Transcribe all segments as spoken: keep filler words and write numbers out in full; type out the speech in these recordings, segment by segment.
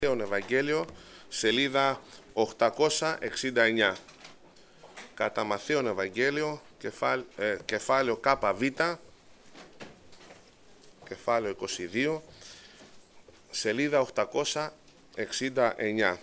Ευαγγέλιο, σελίδα οκτακόσια εξήντα εννιά. Κατά Μαθαίον Ευαγγέλιο, κεφάλαιο, ε, κεφάλαιο ΚΒ, κεφάλαιο είκοσι δύο, σελίδα οκτακόσια εξήντα εννιά.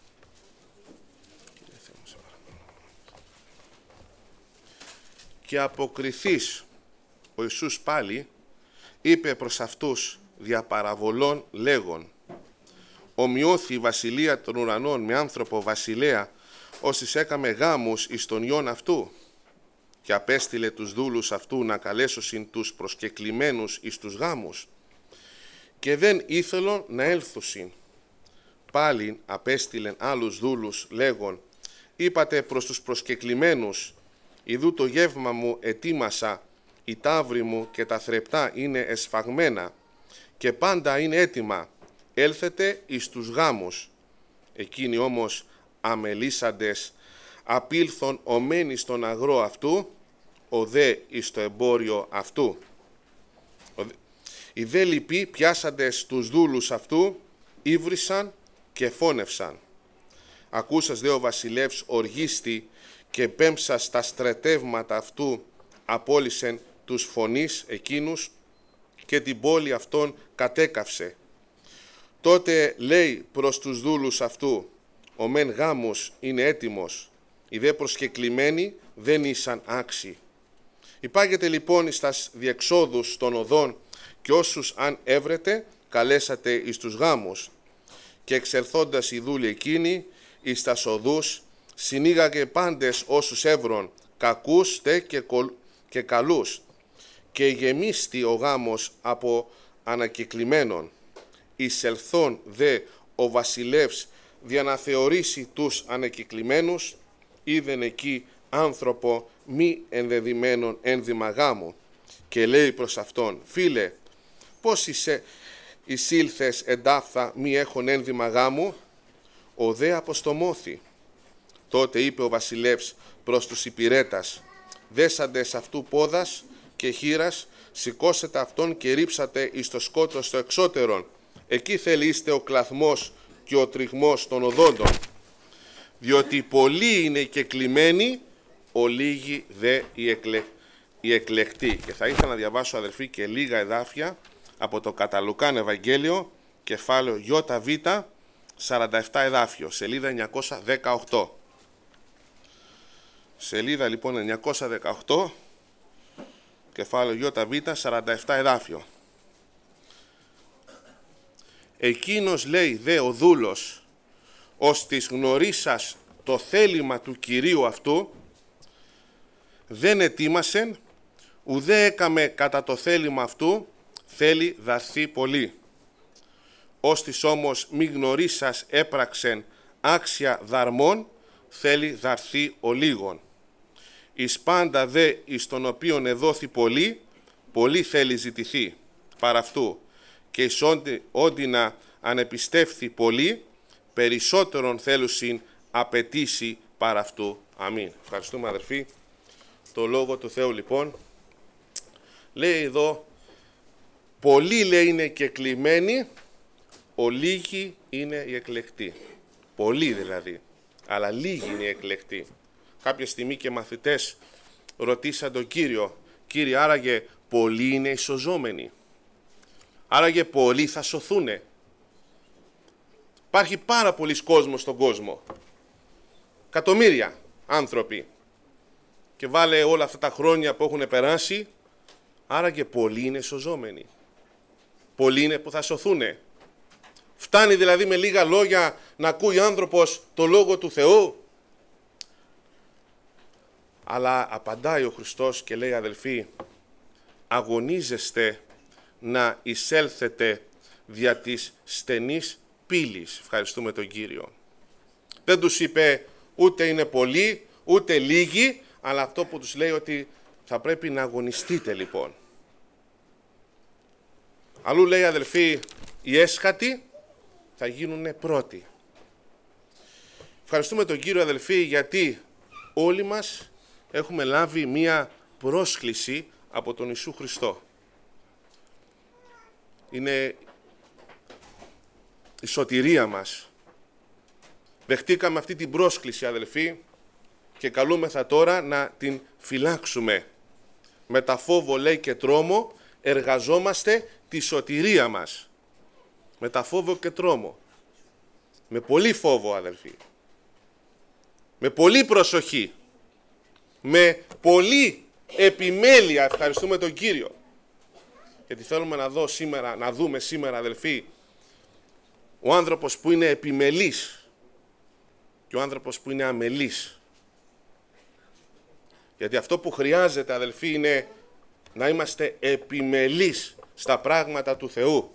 Και αποκριθείς ο Ιησούς πάλι, είπε προς αυτούς δια παραβολών λέγον: ομοιώθη η βασιλεία των ουρανών με άνθρωπο βασιλέα, όσοι έκαμε γάμους εις τον ιόν αυτού, και απέστειλε τους δούλους αυτού να καλέσωσιν τους προσκεκλημένους εις τους γάμους, και δεν ήθελον να έλθουσιν. Πάλιν απέστειλεν άλλους δούλους λέγον: είπατε προς τους προσκεκλημένους, ιδού το γεύμα μου ετοίμασα, η ταύρη μου και τα θρεπτά είναι εσφαγμένα και πάντα είναι έτοιμα, έλθετε εις τους γάμους. Εκείνοι όμως αμελήσαντες απήλθον ομένοι στον αγρό αυτού, ο δε εις το εμπόριο αυτού. Οι δε λοιποί πιάσαντες τους δούλους αυτού, ύβρισαν και φώνευσαν. Ακούσας δε ο βασιλεύς οργίστη και πέμψας τα στρατεύματα αυτού, απόλυσεν τους φωνείς εκείνους και την πόλη αυτών κατέκαυσε. Τότε λέει προς τους δούλους αυτού: ο μεν γάμος είναι έτοιμος, οι δε προσκεκλημένοι δεν ήσαν άξιοι. Υπάγεται λοιπόν εις τας διεξόδους των οδών, και όσους αν έβρετε καλέσατε εις τους γάμους. Και εξελθόντας οι δούλοι εκείνοι εις τας οδούς, συνήγαγε πάντες όσους έβρον, κακούς τε και, κολ, και καλούς, και γεμίστη ο γάμος από ανακεκλημένων. Εισελθόν δε ο βασιλεύς για να θεωρήσει τους ανακεκλημένους, είδεν εκεί άνθρωπο μη ενδεδειμένον ένδυμα γάμου, και λέει προς αυτόν: φίλε, πώς είσαι εισήλθες εντάφθα μη έχων ένδυμα γάμου? Ο δε αποστομώθη. Τότε είπε ο βασιλεύς προς τους υπηρέτας: δέσαντες αυτού πόδας και χείρας, σηκώσετε αυτόν και ρίψατε εις το σκότο στο εξώτερον, εκεί θέλει είστε ο κλαθμός και ο τριγμός των οδόντων, διότι πολλοί είναι οι κεκλημένοι, ο λίγοι δε οι, εκλε... οι εκλεκτοί. Και θα ήθελα να διαβάσω, αδερφοί, και λίγα εδάφια από το κατά Λουκάν Ευαγγέλιο, κεφάλαιο ΙΒ, σαράντα επτά εδάφιο, σελίδα εννιακόσια δεκαοκτώ. Σελίδα λοιπόν εννιακόσια δεκαοκτώ, κεφάλαιο ΙΒ, σαράντα επτά εδάφιο. Εκείνος, λέει, δε ο δούλος, ως της γνωρίσας το θέλημα του Κυρίου αυτού, δεν ετοίμασεν, ουδέ έκαμε κατά το θέλημα αυτού, θέλει δαρθεί πολύ. Ως της όμως μη γνωρίσας έπραξεν άξια δαρμών, θέλει δαρθεί ο λίγον. Εις πάντα δε εις τον οποίον εδόθη πολύ, πολύ θέλει ζητηθεί παρά αυτού, και εις όντινα ανεπιστεύθη πολύ, περισσότερον θέλουσιν απαιτήσει παρά αυτού. Αμήν. Ευχαριστούμε, αδερφοί. Το Λόγο του Θεού λοιπόν λέει εδώ: πολλοί, λέει, είναι κεκλημένοι, ο λίγοι είναι οι εκλεκτοί. Πολλοί δηλαδή, αλλά λίγοι είναι οι εκλεκτοί. Κάποια στιγμή και μαθητές ρωτήσαν τον Κύριο: Κύριε, άραγε πολλοί είναι οι σωζόμενοι? Άραγε πολλοί θα σωθούνε? Υπάρχει πάρα πολλής κόσμος στον κόσμο, εκατομμύρια άνθρωποι, και βάλε όλα αυτά τα χρόνια που έχουν περάσει, άραγε πολλοί είναι σωζόμενοι? Πολλοί είναι που θα σωθούνε? Φτάνει δηλαδή με λίγα λόγια να ακούει άνθρωπος το Λόγο του Θεού? Αλλά απαντάει ο Χριστός και λέει: αδελφοί, αγωνίζεστε να εισέλθετε δια της στενής πύλης. Ευχαριστούμε τον Κύριο. Δεν τους είπε ούτε είναι πολλοί ούτε λίγοι, αλλά αυτό που τους λέει ότι θα πρέπει να αγωνιστείτε λοιπόν. Αλλού λέει, αδελφοί, οι έσχατοι θα γίνουν πρώτοι. Ευχαριστούμε τον Κύριο, αδελφοί, γιατί όλοι μας έχουμε λάβει μία πρόσκληση από τον Ιησού Χριστό. Είναι η σωτηρία μας. Δεχτήκαμε αυτή την πρόσκληση, αδελφοί, και καλούμεθα τώρα να την φυλάξουμε. Με τα φόβο, λέει, και τρόμο εργαζόμαστε τη σωτηρία μας. Με τα φόβο και τρόμο. Με πολύ φόβο, αδελφοί. Με πολύ προσοχή. Με πολύ επιμέλεια. Ευχαριστούμε τον Κύριο. Γιατί θέλουμε να, δω σήμερα, να δούμε σήμερα, αδελφοί, ο άνθρωπος που είναι επιμελής και ο άνθρωπος που είναι αμελής. Γιατί αυτό που χρειάζεται, αδελφοί, είναι να είμαστε επιμελείς στα πράγματα του Θεού.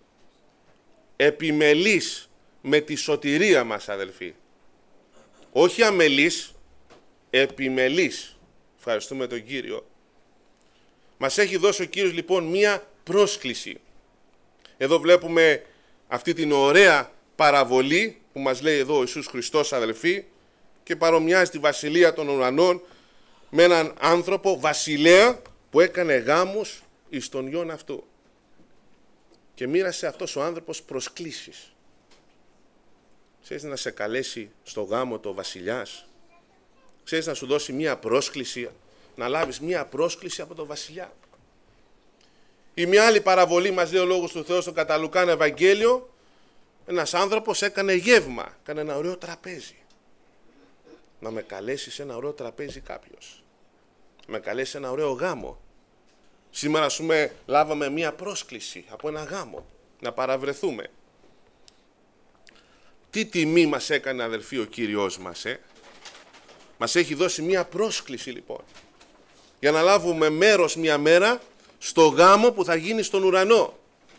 Επιμελείς με τη σωτηρία μας, αδελφοί. Όχι αμελείς, επιμελείς. Ευχαριστούμε τον Κύριο. Μας έχει δώσει ο Κύριος, λοιπόν, μία πρόσκληση. Εδώ βλέπουμε αυτή την ωραία παραβολή που μας λέει εδώ ο Ιησούς Χριστός, αδελφοί, και παρομοιάζει τη βασιλεία των ουρανών με έναν άνθρωπο βασιλέα που έκανε γάμους εις τον γιον αυτού. Και μοίρασε αυτός ο άνθρωπος προσκλήσεις. Ξέρεις να σε καλέσει στο γάμο το βασιλιάς. Ξέρεις να σου δώσει μία πρόσκληση, να λάβεις μία πρόσκληση από τον βασιλιά. Η μια άλλη παραβολή μας λέει ο Λόγος του Θεού στο κατά Λουκάν Ευαγγέλιο. Ένας άνθρωπος έκανε γεύμα, έκανε ένα ωραίο τραπέζι. Να με καλέσει σε ένα ωραίο τραπέζι κάποιος. Να με καλέσει σε ένα ωραίο γάμο. Σήμερα, ας πούμε, λάβαμε μία πρόσκληση από ένα γάμο, να παραβρεθούμε. Τι τιμή μας έκανε, αδελφοί, ο Κύριος μας, ε? Μας έχει δώσει μία πρόσκληση, λοιπόν, για να λάβουμε μέρος μία μέρα στο γάμο που θα γίνει στον ουρανό.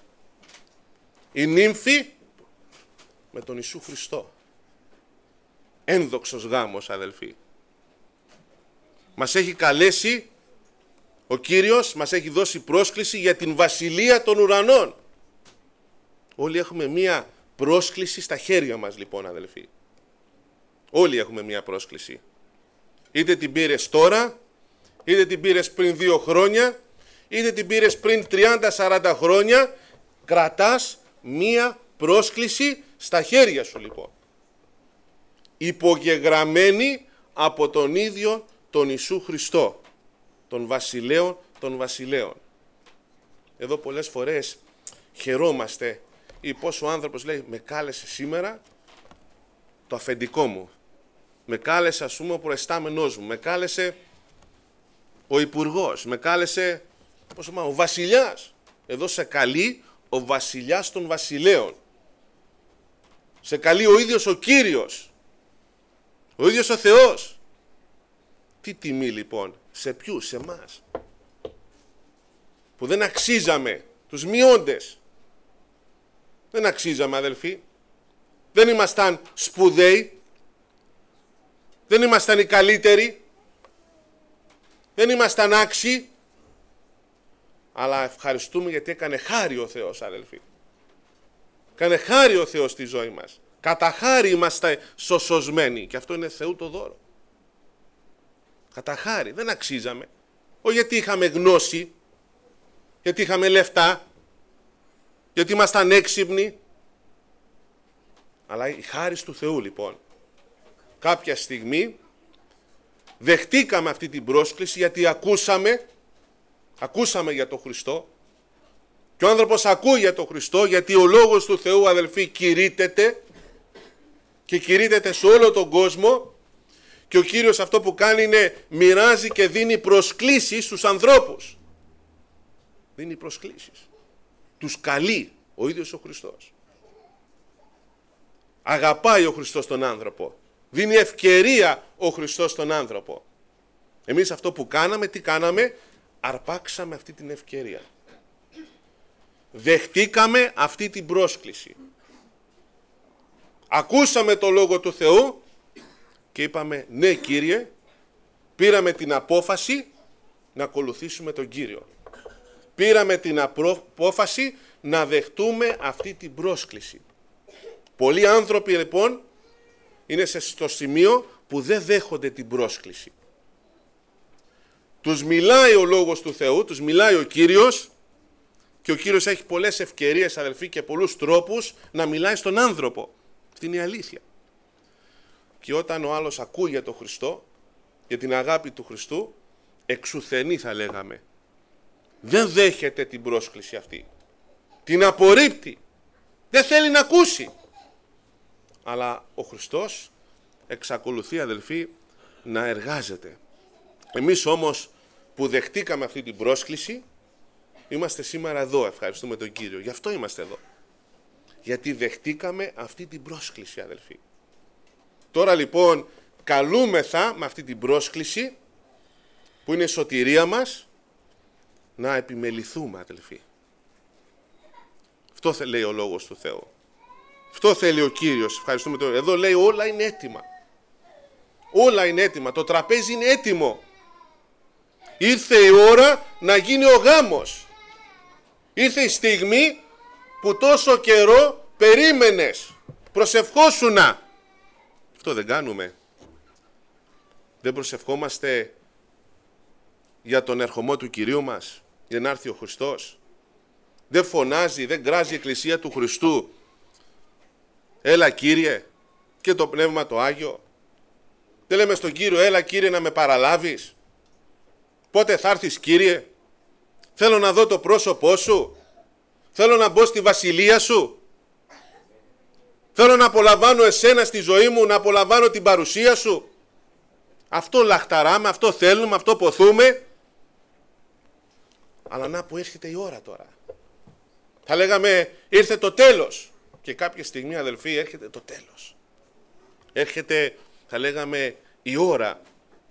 Η νύμφη με τον Ιησού Χριστό. Ένδοξος γάμος, αδελφοί. Μας έχει καλέσει ο Κύριος, μας έχει δώσει πρόσκληση για την βασιλεία των ουρανών. Όλοι έχουμε μία πρόσκληση στα χέρια μας, λοιπόν, αδελφοί. Όλοι έχουμε μία πρόσκληση. Είτε την πήρες τώρα, είτε την πήρες πριν δύο χρόνια, είτε την πήρες πριν τριάντα σαράντα χρόνια, κρατάς μία πρόσκληση στα χέρια σου, λοιπόν. Υπογεγραμμένη από τον ίδιο τον Ιησού Χριστό, τον βασιλέων των βασιλέων. Εδώ πολλές φορές χαιρόμαστε ή πως ο άνθρωπος λέει, με κάλεσε σήμερα το αφεντικό μου, με κάλεσε, ας πούμε, ο προεστάμενός μου, με κάλεσε ο υπουργός, με κάλεσε πώς το ο βασιλιάς. Εδώ σε καλεί ο βασιλιάς των βασιλέων. Σε καλεί ο ίδιος ο Κύριος, ο ίδιος ο Θεός. Τι τιμή, λοιπόν, σε ποιους, σε εμάς, που δεν αξίζαμε, τους μειώντες. Δεν αξίζαμε, αδελφοί. Δεν ήμασταν σπουδαίοι. Δεν ήμασταν οι καλύτεροι. Δεν ήμασταν άξιοι. Αλλά ευχαριστούμε γιατί έκανε χάρη ο Θεός, αδελφοί. Έκανε χάρη ο Θεός στη ζωή μας. Κατά χάρη είμαστε σωσοσμένοι. Και αυτό είναι Θεού το δώρο. Κατά χάρη. Δεν αξίζαμε. Όχι γιατί είχαμε γνώση. Γιατί είχαμε λεφτά. Γιατί ήμασταν έξυπνοι. Αλλά η χάρις του Θεού, λοιπόν. Κάποια στιγμή δεχτήκαμε αυτή την πρόσκληση γιατί ακούσαμε, ακούσαμε για τον Χριστό. Και ο άνθρωπος ακούει για τον Χριστό γιατί ο Λόγος του Θεού, αδελφοί, κηρύττεται και κηρύττεται σε όλο τον κόσμο. Και ο Κύριος αυτό που κάνει είναι μοιράζει και δίνει προσκλήσεις στους ανθρώπους. Δίνει προσκλήσεις. Τους καλεί ο ίδιος ο Χριστός. Αγαπάει ο Χριστός τον άνθρωπο. Δίνει ευκαιρία ο Χριστός τον άνθρωπο. Εμείς αυτό που κάναμε, τι κάναμε? Αρπάξαμε αυτή την ευκαιρία. Δεχτήκαμε αυτή την πρόσκληση. Ακούσαμε το Λόγο του Θεού και είπαμε, ναι, Κύριε, πήραμε την απόφαση να ακολουθήσουμε τον Κύριο. Πήραμε την απόφαση να δεχτούμε αυτή την πρόσκληση. Πολλοί άνθρωποι, λοιπόν, είναι στο σημείο που δεν δέχονται την πρόσκληση. Τους μιλάει ο Λόγος του Θεού, τους μιλάει ο Κύριος Και ο Κύριος έχει πολλές ευκαιρίες, αδελφοί, και πολλούς τρόπους να μιλάει στον άνθρωπο. Αυτή είναι η αλήθεια. Και όταν ο άλλος ακούει για τον Χριστό, για την αγάπη του Χριστού, εξουθενή θα λέγαμε, δεν δέχεται την πρόσκληση αυτή. Την απορρίπτει. Δεν θέλει να ακούσει. Αλλά ο Χριστός εξακολουθεί, αδελφοί, να εργάζεται. Εμείς όμως που δεχτήκαμε αυτή την πρόσκληση, είμαστε σήμερα εδώ, ευχαριστούμε τον Κύριο. Γι' αυτό είμαστε εδώ. Γιατί δεχτήκαμε αυτή την πρόσκληση, αδελφοί. Τώρα λοιπόν καλούμεθα με αυτή την πρόσκληση, που είναι η σωτηρία μας, να επιμεληθούμε, αδελφοί. Αυτό λέει ο Λόγος του Θεού. Αυτό θέλει ο Κύριος, ευχαριστούμε τον. Εδώ λέει όλα είναι έτοιμα. Όλα είναι έτοιμα, το τραπέζι είναι έτοιμο. Ήρθε η ώρα να γίνει ο γάμος. Ήρθε η στιγμή που τόσο καιρό περίμενες, προσευχόσουνα. Αυτό δεν κάνουμε. Δεν προσευχόμαστε για τον ερχομό του Κυρίου μας, για να έρθει ο Χριστός. Δεν φωνάζει, δεν γκράζει η Εκκλησία του Χριστού, έλα Κύριε, και το Πνεύμα το Άγιο. Δεν λέμε στον Κύριο, έλα Κύριε να με παραλάβεις. Πότε θα έρθεις Κύριε? Θέλω να δω το πρόσωπό σου. Θέλω να μπω στη βασιλεία σου. Θέλω να απολαμβάνω εσένα στη ζωή μου, να απολαμβάνω την παρουσία σου. Αυτό λαχταράμε, αυτό θέλουμε, αυτό ποθούμε. Αλλά να που έρχεται η ώρα τώρα. Θα λέγαμε ήρθε το τέλος. Και κάποια στιγμή, αδελφοί, έρχεται το τέλος. Έρχεται, θα λέγαμε, η ώρα.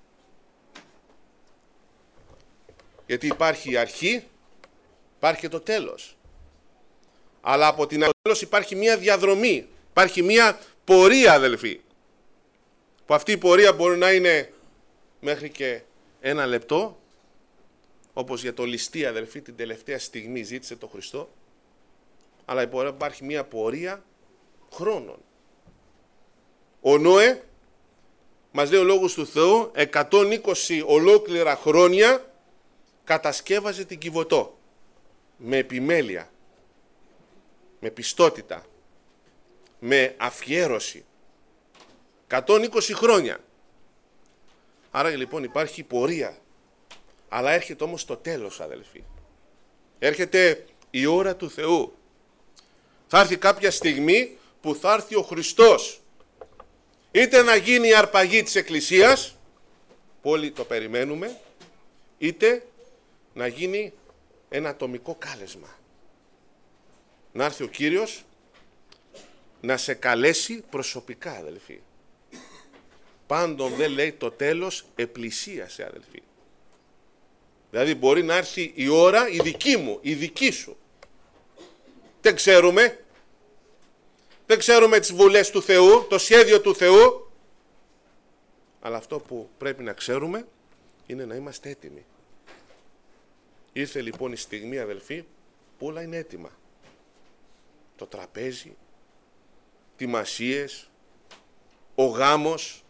Γιατί υπάρχει η αρχή, υπάρχει και το τέλος. Αλλά από την αρχή τέλος υπάρχει μια διαδρομή. Υπάρχει μια πορεία, αδελφοί. Που αυτή η πορεία μπορεί να είναι μέχρι και ένα λεπτό. Όπως για το ληστή, αδελφοί, την τελευταία στιγμή ζήτησε το Χριστό. Αλλά υπάρχει μια πορεία χρόνων. Ο Νόε, μας λέει ο Λόγος του Θεού, εκατόν είκοσι ολόκληρα χρόνια κατασκεύαζε την Κιβωτό. Με επιμέλεια, με πιστότητα, με αφιέρωση. εκατόν είκοσι χρόνια. Άρα λοιπόν υπάρχει πορεία. Αλλά έρχεται όμως το τέλος, αδελφοί. Έρχεται η ώρα του Θεού. Θα έρθει κάποια στιγμή που θα έρθει ο Χριστός. Είτε να γίνει η αρπαγή της Εκκλησίας, που όλοι το περιμένουμε, είτε να γίνει ένα ατομικό κάλεσμα. Να έρθει ο Κύριος να σε καλέσει προσωπικά, αδελφοί. Πάντων δεν λέει το τέλος επλησίασε, αδελφοί. Δηλαδή μπορεί να έρθει η ώρα η δική μου, η δική σου. Δεν ξέρουμε. Δεν ξέρουμε τις βουλές του Θεού, το σχέδιο του Θεού. Αλλά αυτό που πρέπει να ξέρουμε είναι να είμαστε έτοιμοι. Ήρθε λοιπόν η στιγμή, αδελφοί, που όλα είναι έτοιμα. Το τραπέζι, τιμασίες, ο γάμος.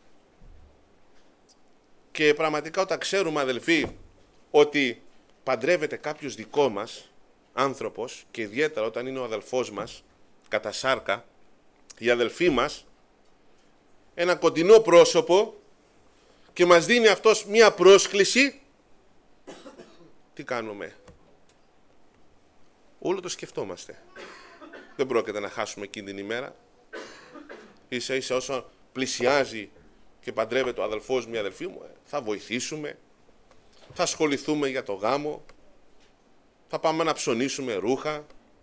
Και πραγματικά όταν ξέρουμε, αδελφοί, ότι παντρεύεται κάποιος δικό μας άνθρωπος, και ιδιαίτερα όταν είναι ο αδελφός μας, κατά σάρκα, η αδελφή μας, ένα κοντινό πρόσωπο, και μας δίνει αυτός μία πρόσκληση, τι κάνουμε? Όλο το σκεφτόμαστε. Δεν πρόκειται να χάσουμε εκείνη την ημέρα. Ίσα ίσα όσο πλησιάζει και παντρεύεται ο αδελφός μου, η αδελφή μου, θα βοηθήσουμε, θα ασχοληθούμε για το γάμο, θα πάμε να ψωνίσουμε ρούχα,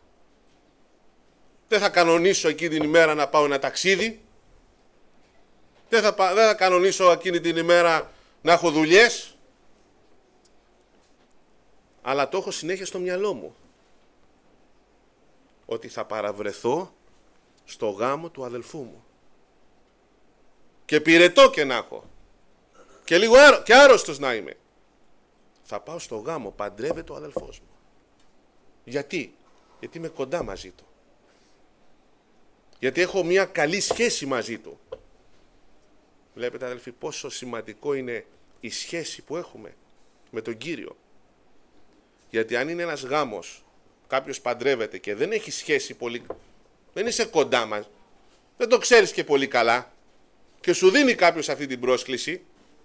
δεν θα κανονίσω εκείνη την ημέρα να πάω ένα ταξίδι, δεν θα, δεν θα κανονίσω εκείνη την ημέρα να έχω δουλειές, αλλά το έχω συνέχεια στο μυαλό μου, ότι θα παραβρεθώ στο γάμο του αδελφού μου. Και πυρετό και να έχω, και λίγο άρρω, και άρρωστος να είμαι, θα πάω στο γάμο, παντρεύεται ο αδελφός μου. Γιατί? Γιατί είμαι κοντά μαζί του. Γιατί έχω μια καλή σχέση μαζί του. Βλέπετε, αδελφοί, πόσο σημαντικό είναι η σχέση που έχουμε με τον Κύριο. Γιατί αν είναι ένας γάμος κάποιος παντρεύεται και δεν έχει σχέση πολύ, δεν είσαι κοντά μας, δεν το ξέρεις και πολύ καλά και σου δίνει κάποιος αυτή την πρόσκληση,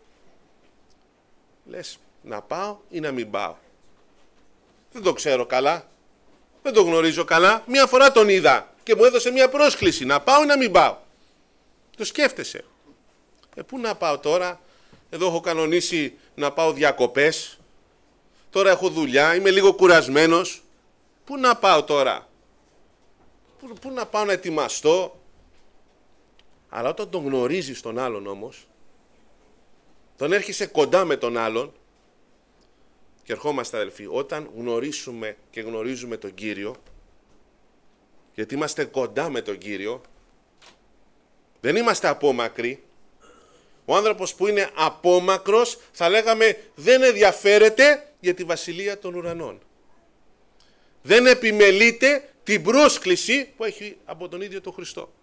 λες να πάω ή να μην πάω. Δεν το ξέρω καλά, δεν το γνωρίζω καλά, μία φορά τον είδα και μου έδωσε μία πρόσκληση, να πάω ή να μην πάω. Το σκέφτεσαι. Ε, πού να πάω τώρα, εδώ έχω κανονίσει να πάω διακοπές, τώρα έχω δουλειά, είμαι λίγο κουρασμένος, πού να πάω τώρα, πού, πού να πάω να ετοιμαστώ. Αλλά όταν τον γνωρίζεις τον άλλον όμως, τον έρχεσαι κοντά με τον άλλον, και ερχόμαστε αδελφοί, όταν γνωρίσουμε και γνωρίζουμε τον Κύριο, γιατί είμαστε κοντά με τον Κύριο, δεν είμαστε απόμακροι. Ο άνθρωπος που είναι απόμακρος θα λέγαμε δεν ενδιαφέρεται για τη βασιλεία των ουρανών. Δεν επιμελείται την πρόσκληση που έχει από τον ίδιο τον Χριστό.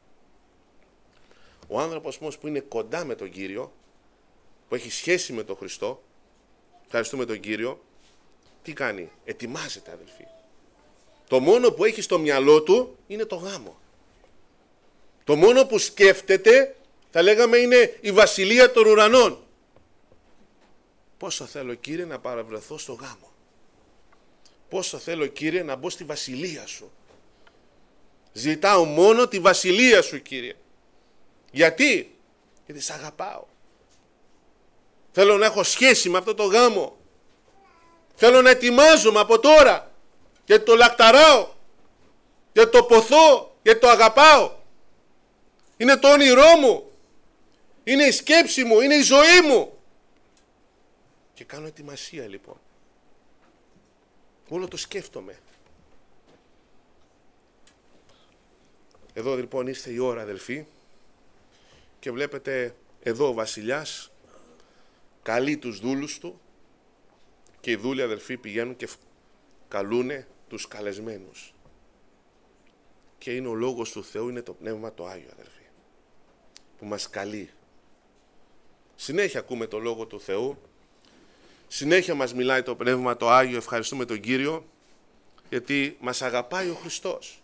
Ο άνθρωπος όμως που είναι κοντά με τον Κύριο, που έχει σχέση με τον Χριστό, ευχαριστούμε τον Κύριο, τι κάνει, ετοιμάζεται αδελφοί. Το μόνο που έχει στο μυαλό του είναι το γάμο. Το μόνο που σκέφτεται θα λέγαμε είναι η βασιλεία των ουρανών. Πόσο θέλω Κύριε να παραβρεθώ στο γάμο. Πόσο θέλω Κύριε να μπω στη βασιλεία σου. Ζητάω μόνο τη βασιλεία σου Κύριε. Γιατί? Γιατί σ' αγαπάω. Θέλω να έχω σχέση με αυτό το γάμο. Θέλω να ετοιμάζομαι από τώρα. Γιατί το λακταράω. Γιατί το ποθώ. Γιατί το αγαπάω. Είναι το όνειρό μου. Είναι η σκέψη μου. Είναι η ζωή μου. Και κάνω ετοιμασία λοιπόν. Όλο το σκέφτομαι. Εδώ λοιπόν ήρθε η ώρα αδελφοί. Και βλέπετε εδώ ο βασιλιάς καλεί τους δούλους του και οι δούλοι αδελφοί πηγαίνουν και καλούνε τους καλεσμένους. Και είναι ο λόγος του Θεού, είναι το Πνεύμα το Άγιο αδελφοί, που μας καλεί. Συνέχεια ακούμε το Λόγο του Θεού, συνέχεια μας μιλάει το Πνεύμα το Άγιο, ευχαριστούμε τον Κύριο, γιατί μας αγαπάει ο Χριστός.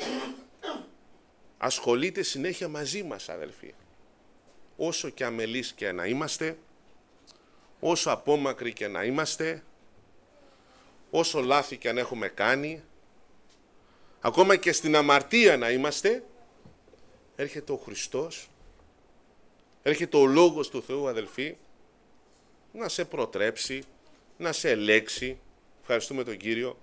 Ασχολείται συνέχεια μαζί μας αδελφοί. Όσο και αμελείς και να είμαστε, όσο απόμακροι και να είμαστε, όσο λάθη και αν έχουμε κάνει, ακόμα και στην αμαρτία να είμαστε, έρχεται ο Χριστός, έρχεται ο Λόγος του Θεού αδελφοί, να σε προτρέψει, να σε ελέξει, ευχαριστούμε τον Κύριο.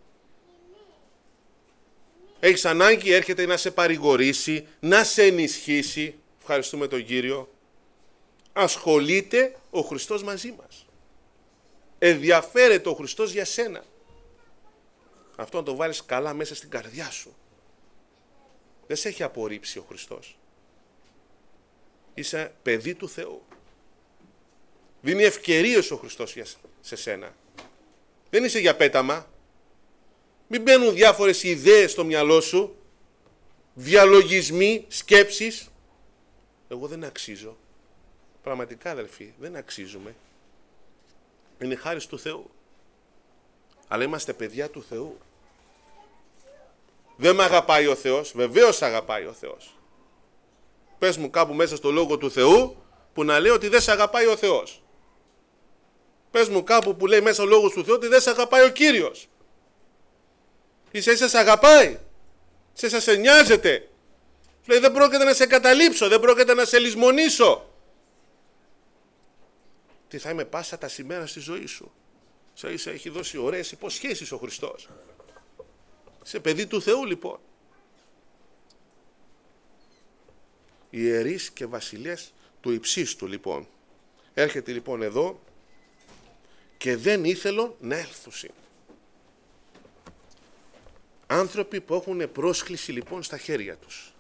Έχεις ανάγκη, έρχεται να σε παρηγορήσει, να σε ενισχύσει, ευχαριστούμε τον Κύριο. Ασχολείται ο Χριστός μαζί μας. Ενδιαφέρεται ο Χριστός για σένα. Αυτό να το βάλεις καλά μέσα στην καρδιά σου. Δεν σε έχει απορρίψει ο Χριστός. Είσαι παιδί του Θεού. Δίνει ευκαιρίες ο Χριστός σε σένα. Δεν είσαι για πέταμα. Μην μπαίνουν διάφορες ιδέες στο μυαλό σου, διαλογισμοί, σκέψεις. Εγώ δεν αξίζω. Πραγματικά αδελφοί, δεν αξίζουμε. Είναι χάρις του Θεού. Αλλά είμαστε παιδιά του Θεού. Δεν με αγαπάει ο Θεός, βεβαίως αγαπάει ο Θεός. Πες μου κάπου μέσα στο Λόγο του Θεού που να λέει ότι δεν σε αγαπάει ο Θεός. Πες μου κάπου που λέει μέσα ο Λόγος του Θεού ότι δεν σε αγαπάει ο Κύριος. Ίσα ίσα σε αγαπάει. Σε ίσα σε νοιάζεται. Λέει δεν πρόκειται να σε καταλήψω, δεν πρόκειται να σε λησμονήσω. Τι θα είμαι πάσα τα σημαία στη ζωή σου. Ίσα ίσα έχει δώσει ωραίες υποσχέσεις ο Χριστός. Σε παιδί του Θεού λοιπόν. Ιερείς και βασιλές του υψίστου λοιπόν. Έρχεται λοιπόν εδώ και δεν ήθελον να έλθουσιν. Άνθρωποι που έχουν πρόσκληση λοιπόν στα χέρια τους.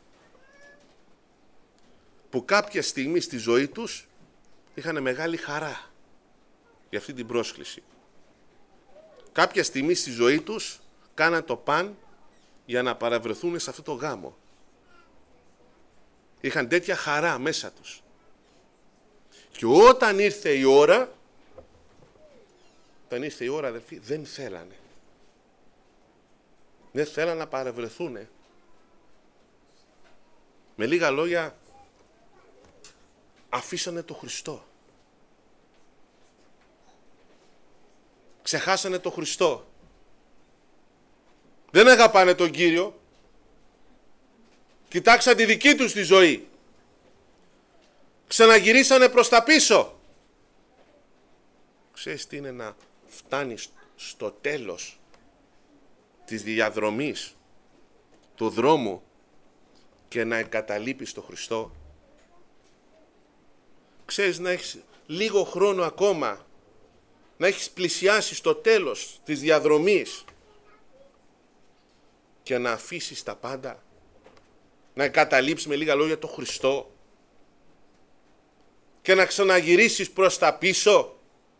Που κάποια στιγμή στη ζωή τους είχαν μεγάλη χαρά για αυτή την πρόσκληση. Κάποια στιγμή στη ζωή τους κάναν το παν για να παραβρεθούν σε αυτό το γάμο. Είχαν τέτοια χαρά μέσα τους. Και όταν ήρθε η ώρα, όταν ήρθε η ώρα αδελφοί, δεν θέλανε. Δεν θέλαν να παρευρεθούν. Με λίγα λόγια, αφήσανε το Χριστό. Ξεχάσανε το Χριστό. Δεν αγαπάνε τον Κύριο. Κοιτάξαν τη δική τους τη ζωή. Ξαναγυρίσανε προς τα πίσω. Ξέρεις τι είναι να φτάνεις στο τέλος της διαδρομής του δρόμου και να εγκαταλείπεις τον Χριστό? Ξέρεις να έχεις λίγο χρόνο ακόμα, να έχεις πλησιάσει στο τέλος της διαδρομής και να αφήσεις τα πάντα, να εγκαταλείψεις με λίγα λόγια τον Χριστό και να ξαναγυρίσεις προς τα πίσω?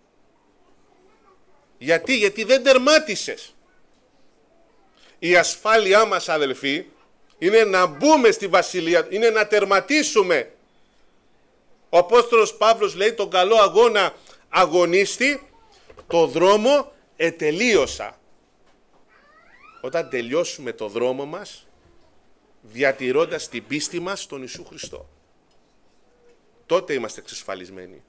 Γιατί, γιατί δεν τερμάτισες. Η ασφάλειά μας, αδελφοί, είναι να μπούμε στη Βασιλεία, είναι να τερματίσουμε. Ο Απόστολος Παύλος λέει τον καλό αγώνα αγωνίστη, το δρόμο ετελείωσα. Όταν τελειώσουμε το δρόμο μας, διατηρώντας την πίστη μας στον Ιησού Χριστό, τότε είμαστε εξασφαλισμένοι.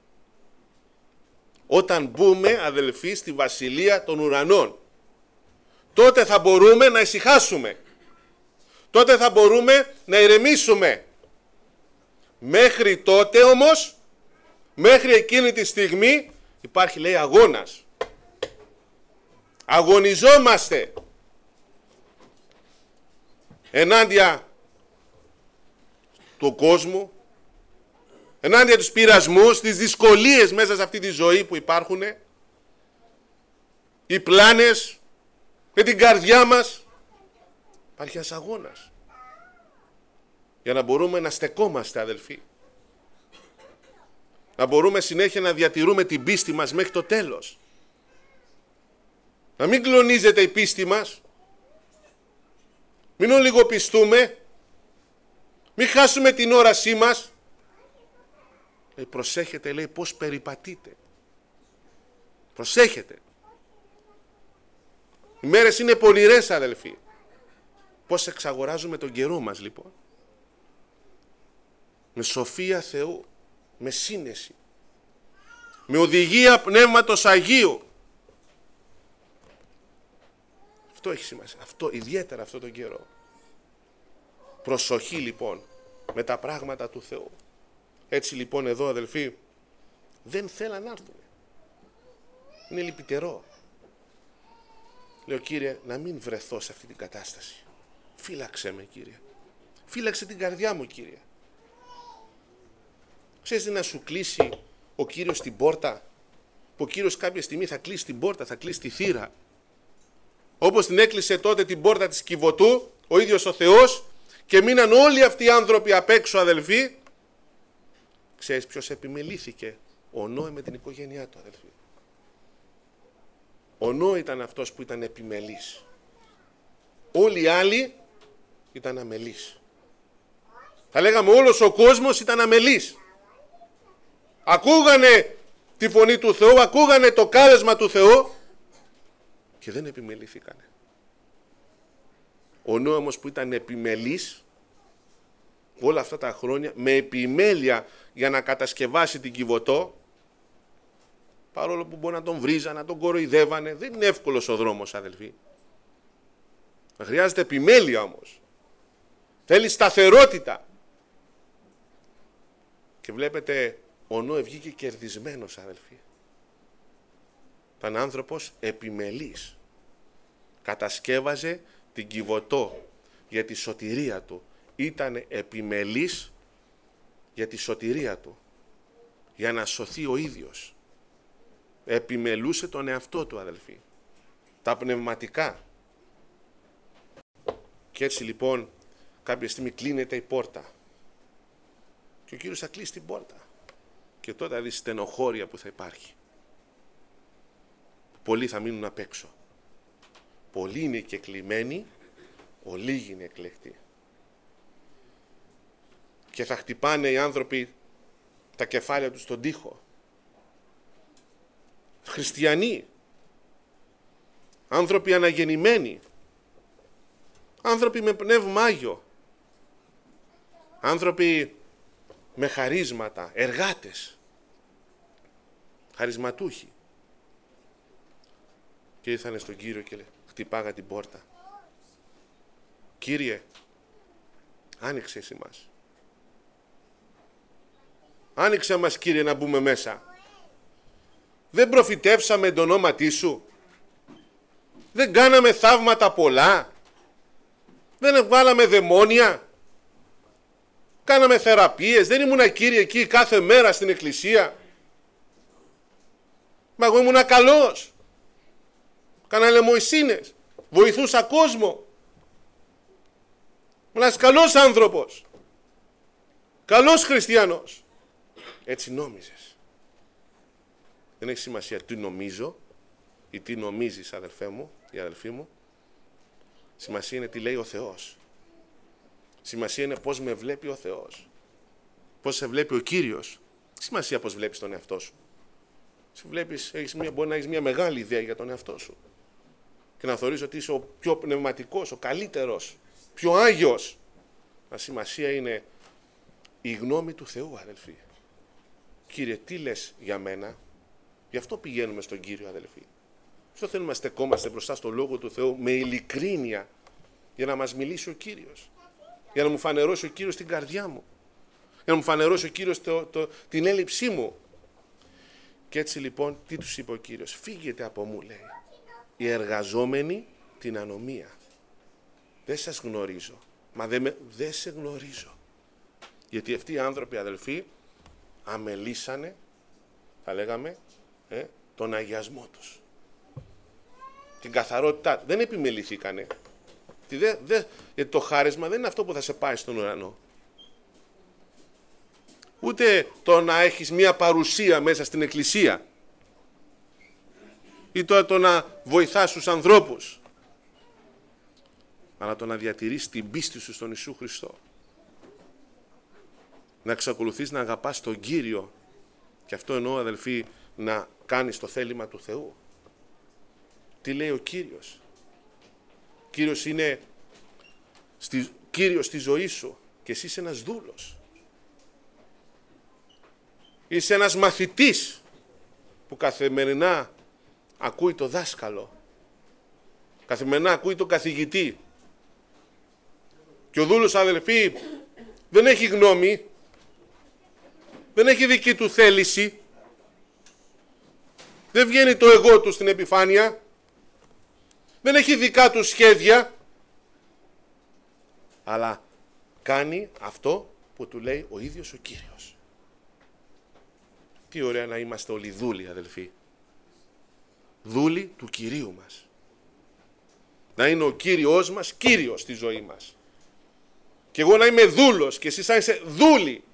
Όταν μπούμε, αδελφοί, στη Βασιλεία των Ουρανών, τότε θα μπορούμε να ησυχάσουμε. Τότε θα μπορούμε να ηρεμήσουμε. Μέχρι τότε όμως, μέχρι εκείνη τη στιγμή, υπάρχει, λέει, αγώνας. Αγωνιζόμαστε ενάντια του κόσμου, ενάντια τους πειρασμούς, τις δυσκολίες μέσα σε αυτή τη ζωή που υπάρχουν, οι πλάνες, με την καρδιά μας. Υπάρχει ένας αγώνας για να μπορούμε να στεκόμαστε, αδελφοί. Να μπορούμε συνέχεια να διατηρούμε την πίστη μας μέχρι το τέλος. Να μην κλονίζεται η πίστη μας. Μην ολιγοπιστούμε. Μην χάσουμε την όρασή μας. Ε, προσέχετε, λέει, πώς περιπατείτε. Προσέχετε. Οι μέρες είναι πονηρές, αδελφοί. Πώς εξαγοράζουμε τον καιρό μας, λοιπόν? Με σοφία Θεού, με σύνεση, με οδηγία Πνεύματος Αγίου. Αυτό έχει σημασία, αυτό, ιδιαίτερα αυτό τον καιρό. Προσοχή, λοιπόν, με τα πράγματα του Θεού. Έτσι, λοιπόν, εδώ, αδελφοί, δεν θέλαν να έρθουν. Είναι λυπητερό. Λέω, Κύριε, να μην βρεθώ σε αυτή την κατάσταση. Φύλαξε με, Κύριε. Φύλαξε την καρδιά μου, Κύριε. Ξέρεις να σου κλείσει ο Κύριος την πόρτα, που ο Κύριος κάποια στιγμή θα κλείσει την πόρτα, θα κλείσει τη θύρα. Όπως την έκλεισε τότε την πόρτα της Κιβωτού, ο ίδιος ο Θεός, και μείναν όλοι αυτοί οι άνθρωποι απ' έξω, αδελφοί. Ξέρεις ποιος επιμελήθηκε? Ο Νόε με την οικογένειά του, αδελφοί. Ο Νόε ήταν αυτός που ήταν επιμελής. Όλοι οι άλλοι ήταν αμελείς. Θα λέγαμε όλος ο κόσμος ήταν αμελής. Ακούγανε τη φωνή του Θεού, ακούγανε το κάλεσμα του Θεού και δεν επιμελήθηκανε. Ο Νόε όμως που ήταν επιμελής όλα αυτά τα χρόνια, με επιμέλεια για να κατασκευάσει την Κιβωτό, παρόλο που μπορεί να τον βρίζανε, να τον κοροϊδεύανε, δεν είναι εύκολος ο δρόμος, αδελφοί. Χρειάζεται επιμέλεια όμως. Θέλει σταθερότητα. Και βλέπετε, ο Νόε βγήκε κερδισμένος, αδελφοί. Ήταν άνθρωπος επιμελής. Κατασκεύαζε την Κιβωτό για τη σωτηρία του. Ήταν επιμελής για τη σωτηρία του. Για να σωθεί ο ίδιος. Επιμελούσε τον εαυτό του, αδελφοί. Τα πνευματικά. Και έτσι λοιπόν κάποια στιγμή κλείνεται η πόρτα. Και ο Κύριος θα κλείσει την πόρτα. Και τότε θα δει στενοχώρια που θα υπάρχει. Πολλοί θα μείνουν απ' έξω. Πολλοί είναι κεκλημένοι, ο λίγοι είναι εκλεκτοί. Και θα χτυπάνε οι άνθρωποι τα κεφάλια τους στον τοίχο. Χριστιανοί, άνθρωποι αναγεννημένοι, Άνθρωποι με πνεύμα Άγιο. Άνθρωποι με χαρίσματα, εργάτες, χαρισματούχοι. Και ήρθανε στον Κύριο και χτυπάγα την πόρτα. Κύριε, άνοιξε εσύ μας. Άνοιξε μας, Κύριε, να μπούμε μέσα. Δεν προφητεύσαμε το ονόματί σου. Δεν κάναμε θαύματα πολλά. Δεν βάλαμε δαιμόνια. Κάναμε θεραπείες. Δεν ήμουνα, Κύριε, εκεί κάθε μέρα στην εκκλησία. Μα εγώ ήμουνα καλός. Κάνα λαιμοϊσίνες. Βοηθούσα κόσμο. Ήμουν καλός άνθρωπος. Καλός χριστιανός. Έτσι νόμιζες. Δεν έχει σημασία τι νομίζω ή τι νομίζεις, αδελφέ μου ή αδελφή μου. Σημασία είναι τι λέει ο Θεός. Σημασία είναι πώς με βλέπει ο Θεός. Πώς σε βλέπει ο Κύριος. Σημασία πώς βλέπεις τον εαυτό σου. Σε βλέπεις, έχεις μια, μπορεί να έχεις μια μεγάλη ιδέα για τον εαυτό σου. Και να θεωρείς ότι είσαι ο πιο πνευματικός, ο καλύτερος, πιο άγιος. Αλλά σημασία είναι η γνώμη του Θεού, αδελφοί. Κύριε, τι λες για μένα? Γι' αυτό πηγαίνουμε στον Κύριο, αδελφοί. Γι' αυτό θέλουμε να στεκόμαστε μπροστά στο Λόγο του Θεού με ειλικρίνεια, για να μας μιλήσει ο Κύριος. Για να μου φανερώσει ο Κύριος την καρδιά μου. Για να μου φανερώσει ο Κύριος το, το, την έλλειψή μου. Και έτσι λοιπόν, τι τους είπε ο Κύριος? Φύγετε από μου, λέει, οι εργαζόμενοι την ανομία. Δεν σας γνωρίζω. Μα δεν, με, δεν σε γνωρίζω. Γιατί αυτοί οι άνθρωποι, αδελφοί, αμελήσανε, θα λέγαμε, ε, τον αγιασμό τους. Την καθαρότητά. Δεν επιμεληθήκανε. Δε, δε, γιατί το χάρισμα δεν είναι αυτό που θα σε πάει στον ουρανό. Ούτε το να έχεις μία παρουσία μέσα στην εκκλησία. Ή το, το να βοηθάς τους ανθρώπους. Αλλά το να διατηρείς την πίστη σου στον Ιησού Χριστό. Να εξακολουθείς να αγαπάς τον Κύριο. Και αυτό εννοώ, αδελφοί, να κάνεις το θέλημα του Θεού. Τι λέει ο Κύριος? Ο Κύριος είναι στη, Κύριος στη ζωή σου και εσύ είσαι ένας δούλος. Είσαι ένας μαθητής που καθημερινά ακούει το δάσκαλο. Καθημερινά ακούει τον καθηγητή. Και ο δούλος, αδελφοί, δεν έχει γνώμη, δεν έχει δική του θέληση, δεν βγαίνει το εγώ του στην επιφάνεια, δεν έχει δικά του σχέδια, αλλά κάνει αυτό που του λέει ο ίδιος ο Κύριος. Τι ωραία να είμαστε όλοι δούλοι, αδελφοί. Δούλοι του Κυρίου μας. Να είναι ο Κύριος μας Κύριος στη ζωή μας. Και εγώ να είμαι δούλος και εσείς να είστε δούλοι.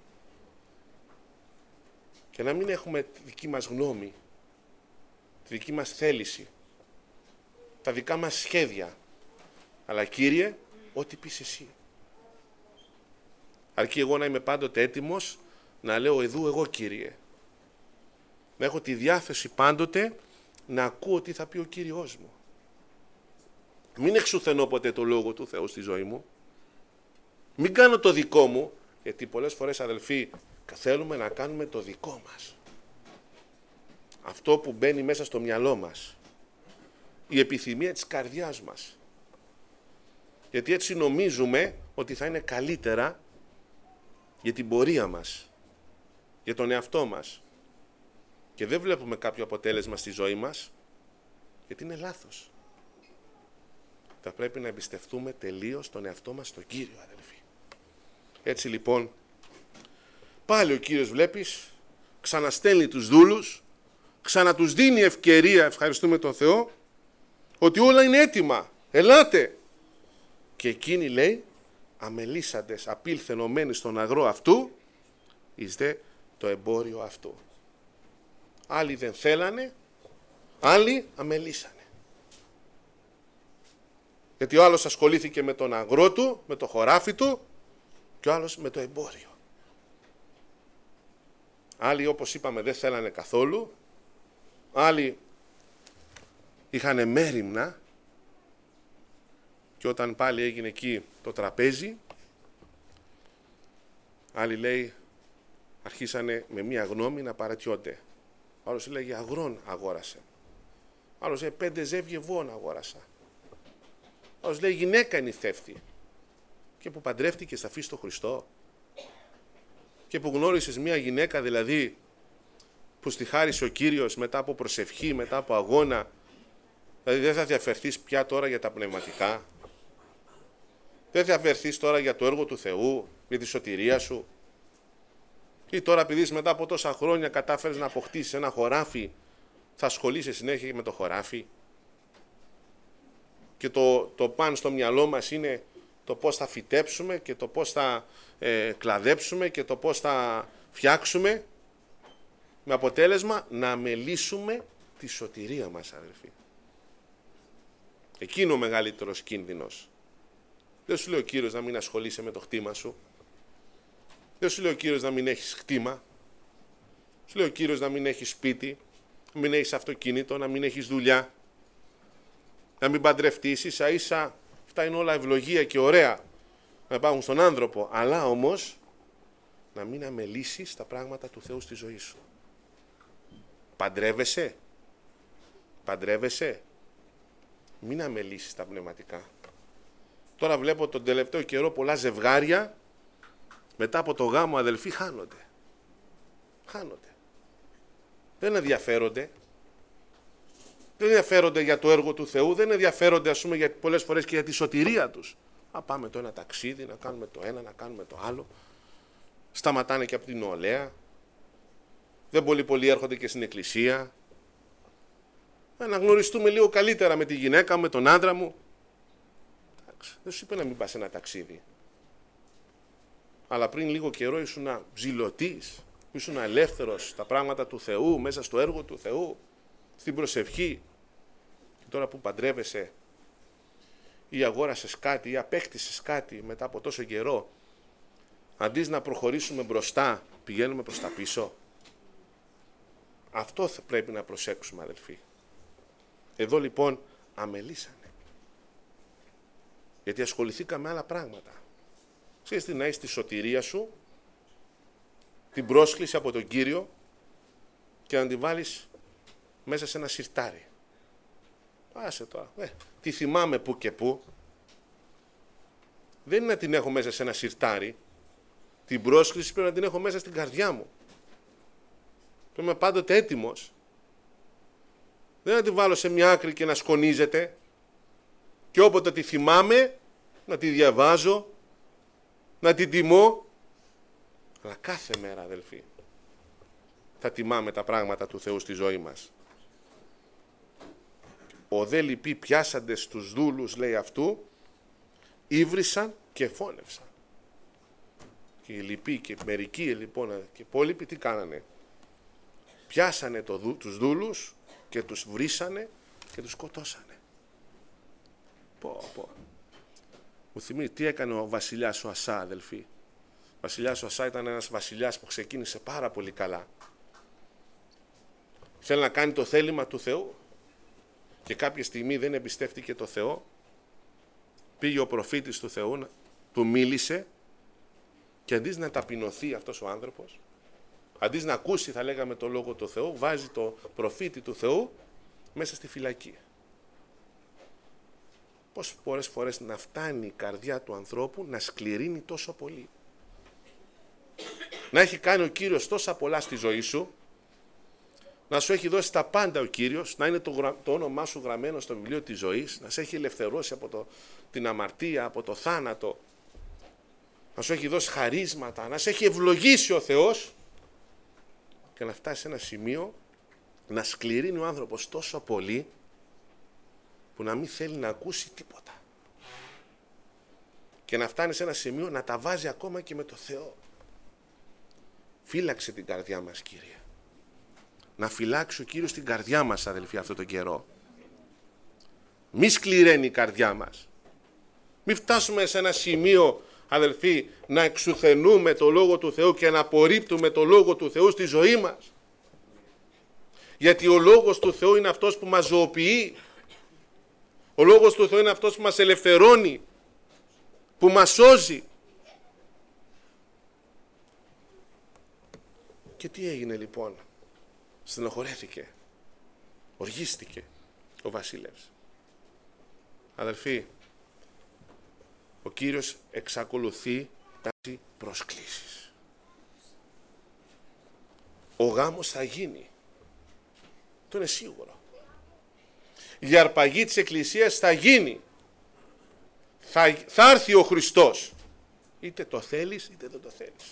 Και να μην έχουμε τη δική μας γνώμη, τη δική μας θέληση, τα δικά μας σχέδια. Αλλά Κύριε, ό,τι πεις εσύ. Αρκεί εγώ να είμαι πάντοτε έτοιμος να λέω εδού εγώ, Κύριε. Να έχω τη διάθεση πάντοτε να ακούω τι θα πει ο Κύριος μου. Μην εξουθενώ ποτέ το Λόγο του Θεού στη ζωή μου. Μην κάνω το δικό μου, γιατί πολλές φορές, αδελφοί, θέλουμε να κάνουμε το δικό μας. Αυτό που μπαίνει μέσα στο μυαλό μας. Η επιθυμία της καρδιάς μας. Γιατί έτσι νομίζουμε ότι θα είναι καλύτερα για την πορεία μας, για τον εαυτό μας. Και δεν βλέπουμε κάποιο αποτέλεσμα στη ζωή μας, γιατί είναι λάθος. Θα πρέπει να εμπιστευτούμε τελείως τον εαυτό μας στον Κύριο, αδελφοί. Έτσι λοιπόν, πάλι ο Κύριος, βλέπεις, ξαναστέλνει τους δούλους, ξανατούς δίνει ευκαιρία, ευχαριστούμε τον Θεό, ότι όλα είναι έτοιμα, ελάτε. Και εκείνοι, λέει, αμελήσαντες απήλθενωμένοι στον αγρό αυτού, εις δε το εμπόριο αυτού. Άλλοι δεν θέλανε, άλλοι αμελήσανε. Γιατί ο άλλος ασχολήθηκε με τον αγρό του, με το χωράφι του, και ο άλλος με το εμπόριο. Άλλοι, όπως είπαμε, δεν θέλανε καθόλου, άλλοι είχανε μέριμνα, Και όταν πάλι έγινε εκεί το τραπέζι, άλλοι λέει αρχίσανε με μία γνώμη να παρατιόνται. Άλλος έλεγε αγρόν αγόρασε. Άλλος λέει πέντε ζεύγε βόν αγόρασα. Άλλος λέει γυναίκα είναι η θεύτη. Και που παντρεύτηκε στα φύση του Χριστό. Και που γνώρισες μία γυναίκα δηλαδή που στη χάρισε ο Κύριος μετά από προσευχή, μετά από αγώνα. Δηλαδή δεν θα διαφερθείς πια τώρα για τα πνευματικά. Δεν θα διαφερθείς τώρα για το έργο του Θεού, για τη σωτηρία σου. Ή τώρα επειδή μετά από τόσα χρόνια κατάφερες να αποκτήσεις ένα χωράφι, θα ασχολείσαι συνέχεια με το χωράφι. Και το, το παν στο μυαλό μας είναι το πώς θα φυτέψουμε και το πώς θα ε, κλαδέψουμε και το πώς θα φτιάξουμε, με αποτέλεσμα να αμελήσουμε τη σωτηρία μας, αδελφοί. Εκεί είναι ο μεγαλύτερος κίνδυνος. Δεν σου λέει ο Κύριος να μην ασχολείσαι με το χτήμα σου. Δεν σου λέει ο Κύριος να μην έχεις χτήμα. Σου λέει ο Κύριος να μην έχεις σπίτι, να μην έχεις αυτοκίνητο, να μην έχεις δουλειά, να μην παντρευτείς, ίσα ίσα. Αυτά είναι όλα ευλογία και ωραία να υπάρχουν στον άνθρωπο. Αλλά όμως να μην αμελήσεις τα πράγματα του Θεού στη ζωή σου. Παντρεύεσαι. Παντρεύεσαι. Μην αμελήσεις τα πνευματικά. Τώρα βλέπω τον τελευταίο καιρό πολλά ζευγάρια μετά από το γάμο, αδελφοί, χάνονται. Χάνονται. Δεν ενδιαφέρονται. Δεν ενδιαφέρονται για το έργο του Θεού. Δεν ενδιαφέρονται, ας πούμε, για, πολλές φορές και για τη σωτηρία τους. Να πάμε το ένα ταξίδι, να κάνουμε το ένα, να κάνουμε το άλλο. Σταματάνε και από την νεολαία. Δεν πολύ πολύ έρχονται και στην εκκλησία. Να γνωριστούμε λίγο καλύτερα με τη γυναίκα μου, με τον άντρα μου. Δεν σου είπε να μην πας ένα ταξίδι. Αλλά πριν λίγο καιρό ήσουν ζηλωτής, ήσουν ελεύθερος στα πράγματα του Θεού, μέσα στο έργο του Θεού, στην προσευχή. Και τώρα που παντρεύεσαι ή αγόρασες κάτι ή απέκτησες κάτι μετά από τόσο καιρό, αντί να προχωρήσουμε μπροστά, πηγαίνουμε προς τα πίσω. Αυτό θα πρέπει να προσέξουμε, αδελφοί. Εδώ λοιπόν αμελήσανε. Γιατί ασχοληθήκαμε με άλλα πράγματα. Ξέρεις τι, να έχεις τη σωτηρία σου, την πρόσκληση από τον Κύριο και να την βάλεις μέσα σε ένα σιρτάρι. Άσε τώρα, ε, τη θυμάμαι που και που. Δεν είναι να την έχω μέσα σε ένα σιρτάρι. Την πρόσκληση πρέπει να την έχω μέσα στην καρδιά μου. Πρέπει να είμαι πάντοτε έτοιμος. Δεν να την βάλω σε μια άκρη και να σκονίζεται και όποτε τη θυμάμαι να τη διαβάζω, να την τιμώ. Αλλά κάθε μέρα, αδελφοί, θα τιμάμε τα πράγματα του Θεού στη ζωή μας. Ο δε λυπή πιάσαντες τους δούλους, λέει αυτού, ύβρισαν και φώνευσαν. Και οι λυποί και μερικοί λοιπόν και οι υπόλοιποι τι κάνανε? Πιάσανε το, τους δούλους και τους βρίσανε και τους σκοτώσανε. Πω, πω. Μου θυμίζει τι έκανε ο βασιλιάς ο Ασά, αδελφοί. Ο βασιλιάς ο Ασά ήταν ένας βασιλιάς που ξεκίνησε πάρα πολύ καλά. Θέλει να κάνει το θέλημα του Θεού και κάποια στιγμή δεν εμπιστεύτηκε το Θεό. Πήγε ο προφήτης του Θεού, του μίλησε και αντί να ταπεινωθεί αυτός ο άνθρωπος, αντί να ακούσει, θα λέγαμε, το λόγο του Θεού, βάζει το προφήτη του Θεού μέσα στη φυλακή. Πόσες πολλές φορές να φτάνει η καρδιά του ανθρώπου να σκληρύνει τόσο πολύ. Να έχει κάνει ο Κύριος τόσα πολλά στη ζωή σου, να σου έχει δώσει τα πάντα ο Κύριος, να είναι το, το όνομά σου γραμμένο στο βιβλίο της ζωής, να σε έχει ελευθερώσει από το, την αμαρτία, από το θάνατο, να σου έχει δώσει χαρίσματα, να σε έχει ευλογήσει ο Θεός και να φτάσει σε ένα σημείο να σκληρύνει ο άνθρωπος τόσο πολύ που να μην θέλει να ακούσει τίποτα. Και να φτάνει σε ένα σημείο να τα βάζει ακόμα και με το Θεό. Φύλαξε την καρδιά μας, Κύριε. Να φυλάξει ο Κύριος την καρδιά μας, αδελφοί, αυτόν τον καιρό. Μη σκληραίνει η καρδιά μας. Μη φτάσουμε σε ένα σημείο, αδελφοί, να εξουθενούμε το Λόγο του Θεού και να απορρίπτουμε το Λόγο του Θεού στη ζωή μας. Γιατί ο Λόγος του Θεού είναι αυτός που μας ζωοποιεί. Ο Λόγος του Θεού είναι αυτός που μας ελευθερώνει, που μας σώζει. Και τι έγινε λοιπόν? Στενοχωρέθηκε, οργίστηκε ο βασιλεύς. Αδελφοί, ο Κύριος εξακολουθεί να κάνει προσκλήσεις. Ο γάμος θα γίνει. Το είναι σίγουρο. Η αρπαγή της Εκκλησίας θα γίνει. Θα, θα έρθει ο Χριστός. Είτε το θέλεις είτε δεν το θέλεις.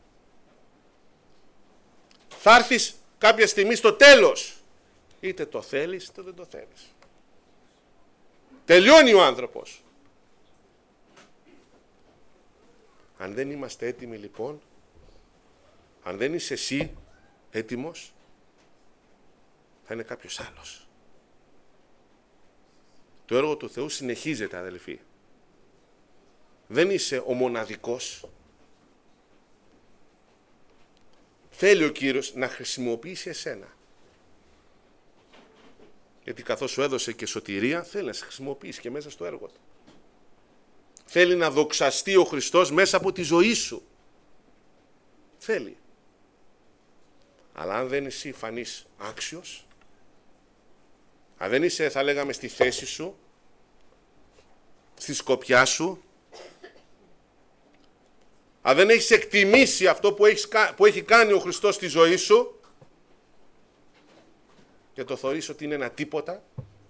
Θα έρθεις κάποια στιγμή στο τέλος. Είτε το θέλεις είτε δεν το θέλεις. Τελειώνει ο άνθρωπος. Αν δεν είμαστε έτοιμοι λοιπόν, αν δεν είσαι εσύ έτοιμος, θα είναι κάποιος άλλος. Το έργο του Θεού συνεχίζεται, αδελφοί. Δεν είσαι ο μοναδικός. Θέλει ο Κύριος να χρησιμοποιήσει εσένα. Γιατί καθώς σου έδωσε και σωτηρία, θέλει να σε χρησιμοποιήσει και μέσα στο έργο του. Θέλει να δοξαστεί ο Χριστός μέσα από τη ζωή σου. Θέλει. Αλλά αν δεν είσαι φανής άξιος, αν δεν είσαι, θα λέγαμε, στη θέση σου, στη σκοπιά σου, αν δεν έχεις εκτιμήσει αυτό που, έχεις, που έχει κάνει ο Χριστός στη ζωή σου και το θεωρείς ότι είναι ένα τίποτα,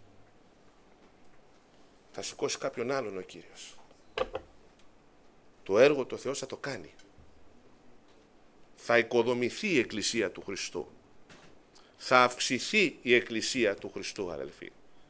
θα σηκώσει κάποιον άλλον ο Κύριος. Το έργο του Θεός θα το κάνει. Θα οικοδομηθεί η Εκκλησία του Χριστού. Θα αυξηθεί η Εκκλησία του Χριστού, αδελφοί.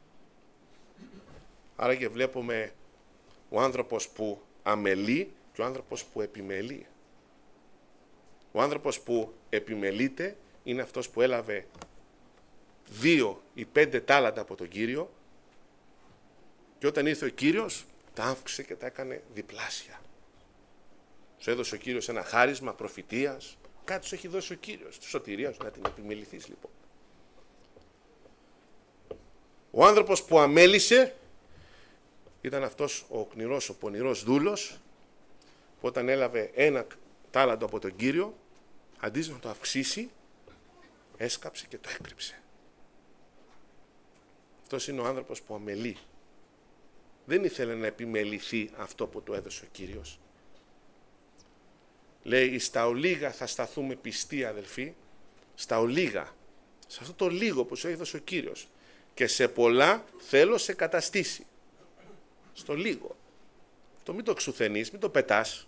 Άρα και βλέπουμε ο άνθρωπος που αμελεί και ο άνθρωπος που επιμελεί. Ο άνθρωπος που επιμελείται είναι αυτός που έλαβε δύο ή πέντε τάλαντα από τον Κύριο και όταν ήρθε ο Κύριος τα αύξησε και τα έκανε διπλάσια. Σου έδωσε ο Κύριος ένα χάρισμα προφητείας, κάτι σου έχει δώσει ο Κύριος, τη σωτηρία σου, να την επιμεληθείς λοιπόν. Ο άνθρωπος που αμέλησε ήταν αυτός ο οκνηρός, ο πονηρός δούλος, που όταν έλαβε ένα τάλαντο από τον Κύριο, αντί να το αυξήσει, έσκαψε και το έκρυψε. Αυτός είναι ο άνθρωπος που αμελεί. Δεν ήθελε να επιμεληθεί αυτό που του έδωσε ο Κύριος. Λέει, στα ολίγα θα σταθούμε πιστοί, αδελφοί, στα ολίγα, σε αυτό το λίγο που σου έδωσε ο Κύριος, και σε πολλά θέλω σε καταστήσει. Στο λίγο. Αυτό μην το εξουθενείς, μην το πετάς.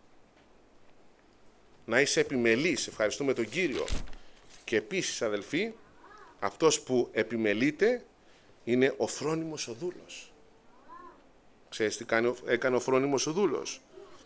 Να είσαι επιμελής, ευχαριστούμε τον Κύριο. Και επίσης, αδελφοί, αυτός που επιμελείται είναι ο φρόνιμος ο δούλος. Ξέρεις τι κάνει, έκανε ο φρόνιμος ο δούλος?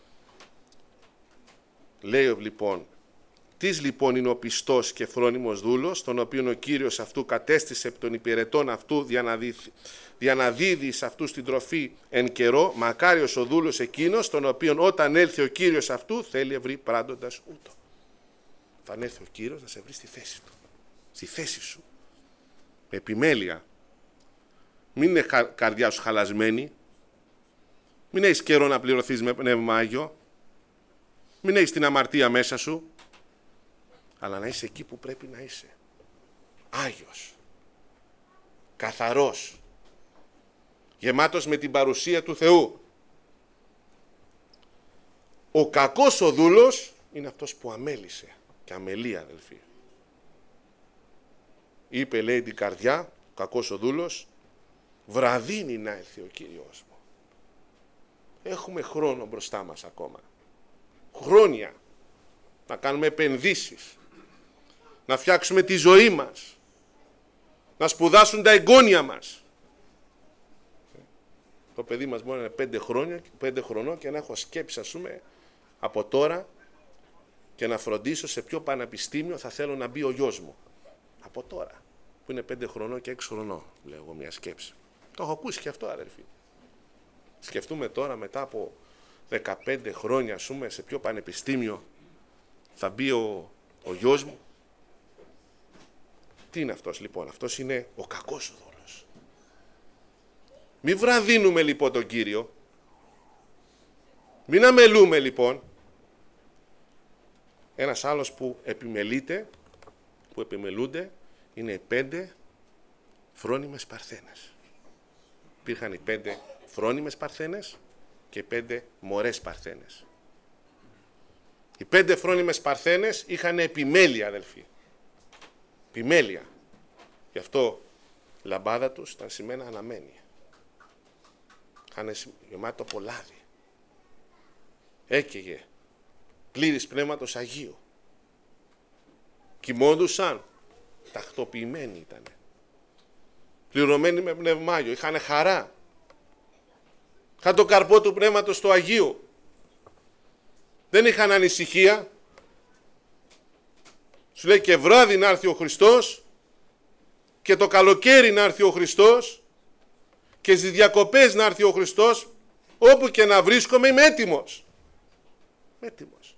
Λέει λοιπόν, τις λοιπόν είναι ο πιστός και φρόνιμος δούλος, τον οποίον ο Κύριος αυτού κατέστησε επί των υπηρετών αυτού για να δίδει σε αυτούς την τροφή εν καιρό, μακάριος ο δούλος εκείνος, τον οποίον όταν έλθει ο Κύριος αυτού θέλει ευρύ πράντοντας ούτω. Θα έρθει ο Κύριος να σε βρει στη θέση του, στη θέση σου, με επιμέλεια. Μην είναι καρδιά σου χαλασμένη, μην έχεις καιρό να πληρωθείς με Πνεύμα Άγιο, μην έχεις την αμαρτία μέσα σου, αλλά να είσαι εκεί που πρέπει να είσαι. Άγιος, καθαρός, γεμάτος με την παρουσία του Θεού. Ο κακός ο δούλος είναι αυτός που αμέλησε και αμελεί, αδελφοί. Είπε, λέει, την καρδιά, ο κακός ο δούλος, βραδύνει να έρθει ο Κύριος μου. Έχουμε χρόνο μπροστά μας ακόμα. Χρόνια να κάνουμε επενδύσεις, να φτιάξουμε τη ζωή μας, να σπουδάσουν τα εγγόνια μας. Το παιδί μας μπορεί να είναι πέντε χρόνια, πέντε χρονών και να έχω σκέψει, ας πούμε, από τώρα και να φροντίσω σε ποιο πανεπιστήμιο θα θέλω να μπει ο γιος μου. Από τώρα, που είναι πέντε χρονών και έξι χρονών, λέω εγώ μια σκέψη. Το έχω ακούσει και αυτό, αδερφοί. Σκεφτούμε τώρα μετά από δεκαπέντε χρόνια, ας πούμε, σε ποιο πανεπιστήμιο θα μπει ο, ο γιος μου. Τι είναι αυτός λοιπόν? Αυτός είναι ο κακός ο δούλος. Μην βραδύνουμε λοιπόν τον Κύριο. Μην αμελούμε λοιπόν. Ένας άλλος που επιμελείται, που επιμελούνται, είναι οι πέντε φρόνιμες παρθένες. Υπήρχαν οι πέντε φρόνιμες παρθένες και οι πέντε μωρές παρθένες. Οι πέντε φρόνιμες παρθένες είχαν επιμέλεια, αδελφοί. Επιμέλεια. Γι' αυτό η λαμπάδα τους ήταν σημαία αναμένη. Είχαν γεμάτο από λάδι. Έκαιγε. Πλήρης πνεύματος Αγίου. Κοιμώντουσαν. Τακτοποιημένοι ήταν. Πληρωμένοι με πνευμάγιο. Είχαν χαρά. Είχαν το καρπό του πνεύματος του Αγίου. Δεν είχαν ανησυχία. Σου λέει και βράδυ να έρθει ο Χριστός και το καλοκαίρι να έρθει ο Χριστός και στις διακοπές να έρθει ο Χριστός, όπου και να βρίσκομαι είμαι έτοιμος. Έτοιμος.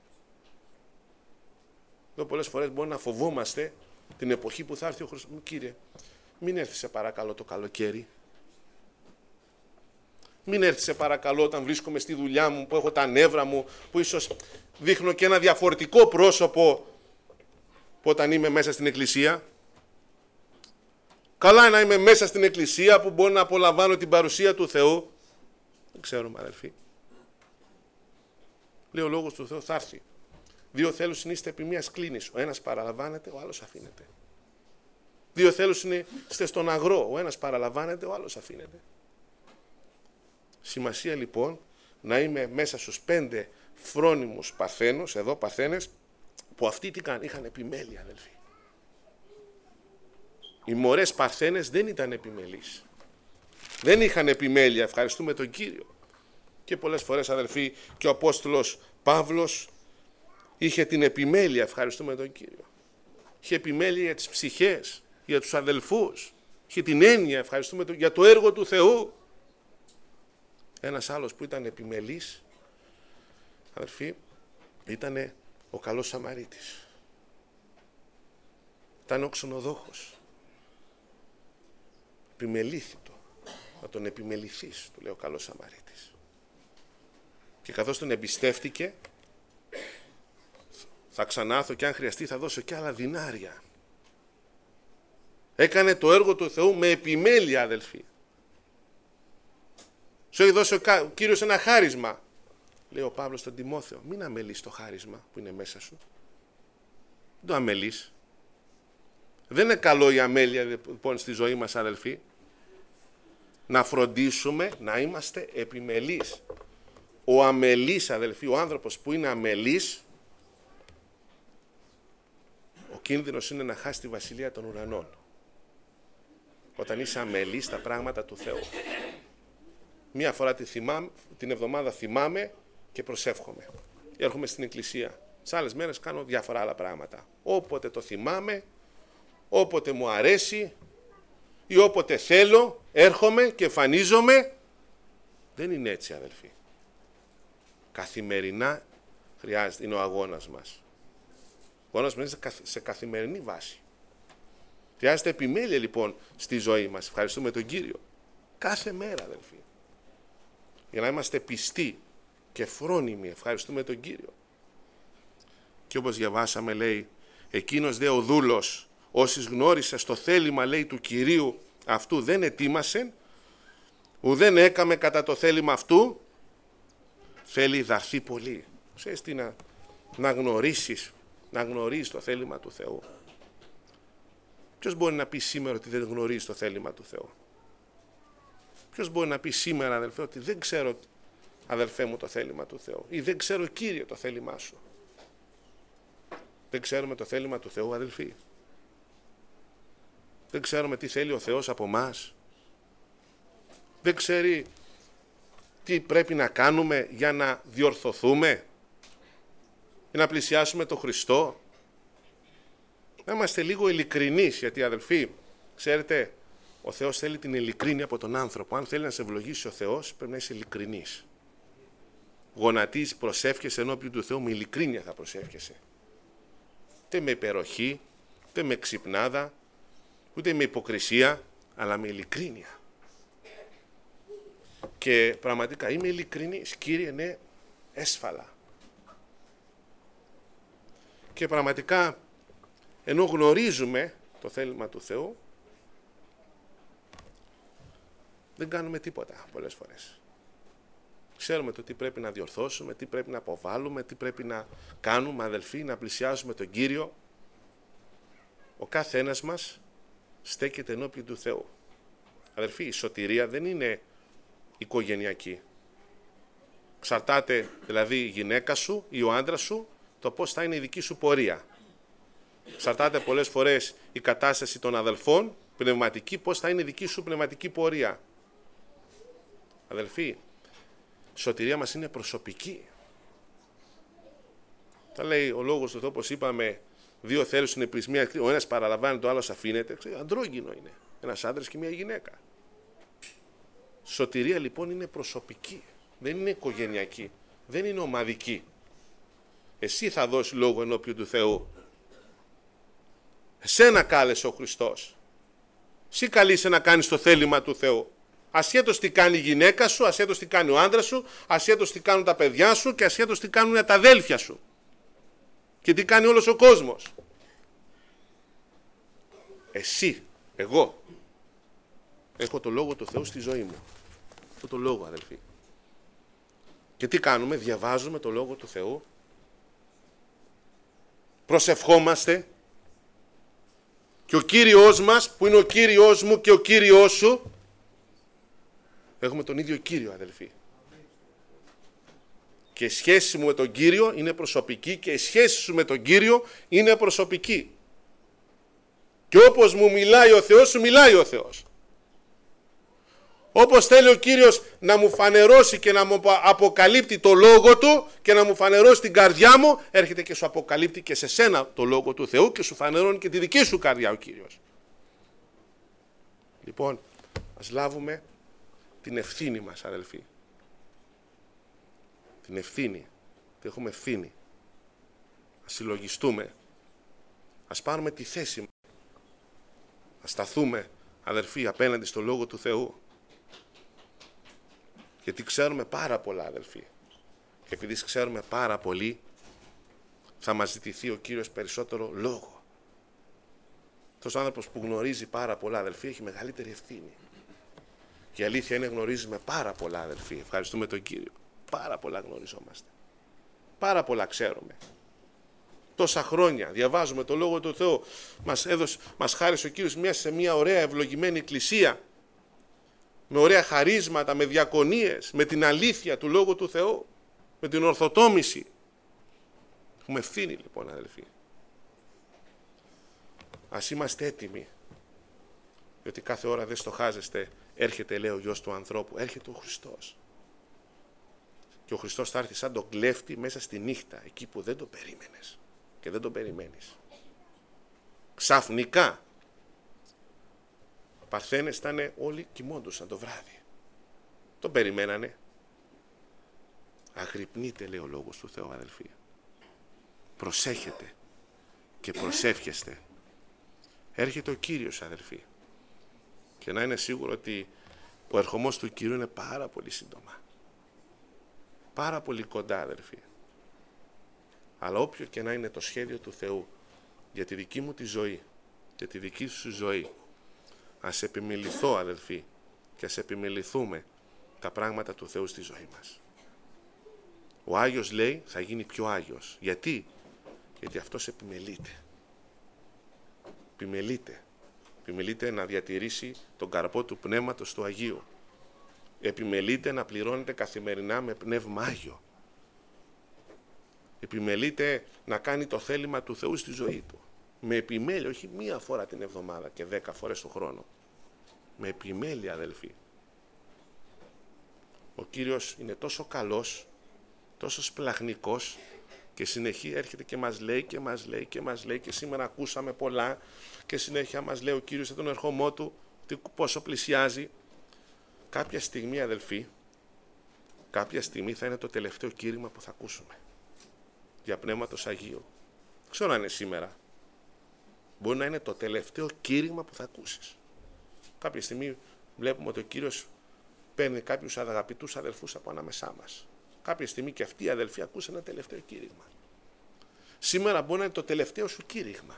Εδώ πολλές φορές μπορεί να φοβόμαστε την εποχή που θα έρθει ο Χριστός. Κύριε, μην έρθει σε παρακαλώ το καλοκαίρι. Μην έρθει σε παρακαλώ όταν βρίσκομαι στη δουλειά μου, που έχω τα νεύρα μου, που ίσως δείχνω και ένα διαφορετικό πρόσωπο που όταν είμαι μέσα στην εκκλησία. Καλά να είμαι μέσα στην εκκλησία που μπορώ να απολαμβάνω την παρουσία του Θεού. Δεν ξέρουμε, αδελφοί. Λέει ο λόγος του Θεού θα έρθει. Δύο θέλους είστε επί μίας κλίνης. Ο ένας παραλαμβάνεται, ο άλλος αφήνεται. Δύο θέλους είστε στον αγρό. Ο ένας παραλαμβάνεται, ο άλλος αφήνεται. Σημασία λοιπόν να είμαι μέσα στους πέντε φρόνιμους παρθένους, εδώ παρθένες, που αυτοί τι κάνουν, είχαν επιμέλεια, αδελφοί. Οι μωρές παρθένες δεν ήταν επιμελείς. Δεν είχαν επιμέλεια, ευχαριστούμε τον Κύριο. Και πολλές φορές, αδελφοί, και ο Απόστολος Παύλος είχε την επιμέλεια, ευχαριστούμε τον Κύριο. Είχε επιμέλεια για τις ψυχές, για τους αδελφούς. Είχε την έννοια, ευχαριστούμε τον, για το έργο του Θεού. Ένας άλλος που ήταν επιμελής, αδελφοί, ήταν ο καλός Σαμαρίτης. Ήταν ο ξενοδόχος. Επιμελήθητο. Να τον επιμεληθείς, του λέει ο καλός Σαμαρίτης. Και καθώς τον εμπιστεύτηκε, θα ξανάρθω και αν χρειαστεί θα δώσω και άλλα δινάρια. Έκανε το έργο του Θεού με επιμέλεια, αδελφοί. Σου έχει δώσει ο Κύριος ένα χάρισμα. Λέει ο Παύλος στον Τιμόθεο, μην αμελείς το χάρισμα που είναι μέσα σου. Δεν το αμελείς. Δεν είναι καλό η αμέλεια λοιπόν στη ζωή μας, αδελφοί. Να φροντίσουμε να είμαστε επιμελείς. Ο αμελής, αδελφοί, ο άνθρωπος που είναι αμελής, ο κίνδυνος είναι να χάσει τη βασιλεία των ουρανών. Όταν είσαι αμελής στα πράγματα του Θεού. Μία φορά τη θυμάμαι, την εβδομάδα θυμάμαι και προσεύχομαι. Έρχομαι στην εκκλησία. Τις άλλες μέρες κάνω διάφορα άλλα πράγματα. Όποτε το θυμάμαι, όποτε μου αρέσει ή όποτε θέλω, έρχομαι και εμφανίζομαι. Δεν είναι έτσι, αδελφοί. Καθημερινά χρειάζεται, είναι ο αγώνας μας. Ο αγώνας μας είναι σε καθημερινή βάση. Χρειάζεται επιμέλεια λοιπόν στη ζωή μας. Ευχαριστούμε τον Κύριο. Κάθε μέρα, αδελφοί. Για να είμαστε πιστοί και φρόνιμοι. Ευχαριστούμε τον Κύριο. Και όπως διαβάσαμε, λέει, εκείνος δε ο δούλος, όσοι γνώρισε στο θέλημα, λέει, του Κυρίου αυτού δεν ετοίμασε, ουδέν έκαμε κατά το θέλημα αυτού, θέλει δαρθεί πολύ. Ξέρεις τι, να, να γνωρίσεις, να γνωρίζεις το θέλημα του Θεού. Ποιος μπορεί να πει σήμερα ότι δεν γνωρίζει το θέλημα του Θεού? Ποιος μπορεί να πει σήμερα, αδελφέ, ότι δεν ξέρω, αδελφέ μου, το θέλημα του Θεού, ή δεν ξέρω, Κύριε, το θέλημά σου? Δεν ξέρουμε το θέλημα του Θεού, αδελφοί. Δεν ξέρουμε τι θέλει ο Θεός από μας. Δεν ξέρει τι πρέπει να κάνουμε για να διορθωθούμε, για να πλησιάσουμε τον Χριστό. Να είμαστε λίγο ειλικρινείς, γιατί, αδελφοί, ξέρετε, ο Θεός θέλει την ειλικρίνεια από τον άνθρωπο. Αν θέλει να σε ευλογήσει ο Θεός, πρέπει να είσαι ειλικρινής. Γονατίζεις, προσεύχεσαι ενώπιον του Θεού, με ειλικρίνεια θα προσεύχεσαι. Ούτε με υπεροχή, ούτε με ξυπνάδα, ούτε με υποκρισία, αλλά με ειλικρίνεια. Και πραγματικά είμαι ειλικρινής, Κύριε, ναι, έσφαλα. Και πραγματικά, ενώ γνωρίζουμε το θέλημα του Θεού, δεν κάνουμε τίποτα πολλές φορές. Ξέρουμε το τι πρέπει να διορθώσουμε, τι πρέπει να αποβάλουμε, τι πρέπει να κάνουμε, αδελφοί, να πλησιάζουμε τον Κύριο. Ο κάθε ένας μας στέκεται ενώπιον του Θεού. Αδελφοί, η σωτηρία δεν είναι οικογενειακή. Εξαρτάται δηλαδή η γυναίκα σου ή ο άντρας σου το πώς θα είναι η δική σου πορεία. Εξαρτάται πολλές φορές η κατάσταση των αδελφών, πνευματική, πώς θα είναι η δική σου πνευματική πορεία. Αδελφοί, η σωτηρία μας είναι προσωπική. Θα λέει ο λόγος του Θεού, όπως είπαμε, δύο θέλουν στην επισμία, ο ένας παραλαμβάνει, το άλλος αφήνεται. Αντρόγυνο είναι. Ένας άντρας και μια γυναίκα. Σωτηρία λοιπόν είναι προσωπική. Δεν είναι οικογενειακή. Δεν είναι ομαδική. Εσύ θα δώσεις λόγο ενώπιον του Θεού. Εσένα κάλεσε ο Χριστός. Εσύ καλείσαι να κάνεις το θέλημα του Θεού. Ασχέτως τι κάνει η γυναίκα σου, ασχέτως τι κάνει ο άντρας σου, ασχέτως τι κάνουν τα παιδιά σου και ασχέτως τι κάνουν τα αδέλφια σου. Και τι κάνει όλος ο κόσμος. Εσύ, εγώ, έχω το λόγο του Θεού στη ζωή μου. Αυτό το λόγο, αδελφοί. Και τι κάνουμε, διαβάζουμε το λόγο του Θεού, προσευχόμαστε και ο Κύριος μας, που είναι ο Κύριος μου και ο Κύριος σου, έχουμε τον ίδιο Κύριο, αδελφοί. Και η σχέση μου με τον Κύριο είναι προσωπική και η σχέση σου με τον Κύριο είναι προσωπική. Και όπως μου μιλάει ο Θεός, σου μιλάει ο Θεός. Όπως θέλει ο Κύριος να μου φανερώσει και να μου αποκαλύπτει το Λόγο Του και να μου φανερώσει την καρδιά μου, έρχεται και σου αποκαλύπτει και σε σένα το Λόγο του Θεού και σου φανερώνει και τη δική σου καρδιά ο Κύριος. Λοιπόν, ας λάβουμε την ευθύνη μας, αδελφοί. Την ευθύνη. Τι έχουμε ευθύνη. Ας συλλογιστούμε. Ας πάρουμε τη θέση μας. Ας σταθούμε, αδελφοί, απέναντι στο Λόγο του Θεού. Γιατί ξέρουμε πάρα πολλά, αδελφοί. Και επειδή ξέρουμε πάρα πολύ, θα μας ζητηθεί ο Κύριος περισσότερο λόγο. Αυτός ο άνθρωπος που γνωρίζει πάρα πολλά, αδελφοί, έχει μεγαλύτερη ευθύνη. Και η αλήθεια είναι γνωρίζουμε πάρα πολλά, αδελφοί. Ευχαριστούμε τον Κύριο. Πάρα πολλά γνωριζόμαστε. Πάρα πολλά ξέρουμε. Τόσα χρόνια διαβάζουμε το Λόγο του Θεού. Μας, έδωσε, μας χάρισε ο Κύριος μια σε μια ωραία ευλογημένη εκκλησία. Με ωραία χαρίσματα, με διακονίες, με την αλήθεια του Λόγου του Θεού. Με την ορθοτόμηση. Έχουμε ευθύνη λοιπόν, αδελφοί. Ας είμαστε έτοιμοι. Διότι κάθε ώρα δεν στοχάζεστε. Έρχεται, λέει ο Γιος του ανθρώπου. Έρχεται ο Χριστός. Και ο Χριστός θα έρθει σαν τον κλέφτη μέσα στη νύχτα. Εκεί που δεν το περίμενες. Και δεν το περιμένεις. Ξαφνικά. Οι παρθένες ήταν όλοι κοιμόντουσαν το βράδυ. Το περιμένανε. Αγρυπνείτε, λέει ο Λόγος του Θεού, αδελφοί. Προσέχετε και προσεύχεστε. Έρχεται ο Κύριος, αδελφοί. Και να είναι σίγουρο ότι ο ερχομός του Κύριου είναι πάρα πολύ σύντομα. Πάρα πολύ κοντά, αδελφοί. Αλλά όποιο και να είναι το σχέδιο του Θεού για τη δική μου τη ζωή, για τη δική σου ζωή, ας επιμεληθώ, αδελφοί, και ας επιμεληθούμε τα πράγματα του Θεού στη ζωή μας. Ο Άγιος, λέει, θα γίνει πιο Άγιος. Γιατί? Γιατί αυτός επιμελείται. Επιμελείται. Επιμελείται να διατηρήσει τον καρπό του Πνεύματος του Αγίου. Επιμελείται να πληρώνεται καθημερινά με Πνεύμα Άγιο. Επιμελείται να κάνει το θέλημα του Θεού στη ζωή του. Με επιμέλεια, όχι μία φορά την εβδομάδα και δέκα φορές το χρόνο. Με επιμέλεια, αδελφοί. Ο Κύριος είναι τόσο καλός, τόσο σπλαχνικός και συνεχεί έρχεται και μας λέει και μας λέει και μας λέει και σήμερα ακούσαμε πολλά και συνέχεια μας λέει ο Κύριος για τον ερχομό του πόσο πλησιάζει. Κάποια στιγμή, αδελφοί, κάποια στιγμή θα είναι το τελευταίο κήρυγμα που θα ακούσουμε για Πνεύματος Αγίου. Δεν ξέρω αν είναι σήμερα. Μπορεί να είναι το τελευταίο κήρυγμα που θα ακούσεις. Κάποια στιγμή βλέπουμε ότι ο Κύριος παίρνει κάποιους αγαπητούς αδελφούς από ανάμεσά μας. Κάποια στιγμή και αυτοί οι αδελφοί ακούσαν ένα τελευταίο κήρυγμα. Σήμερα μπορεί να είναι το τελευταίο σου κήρυγμα.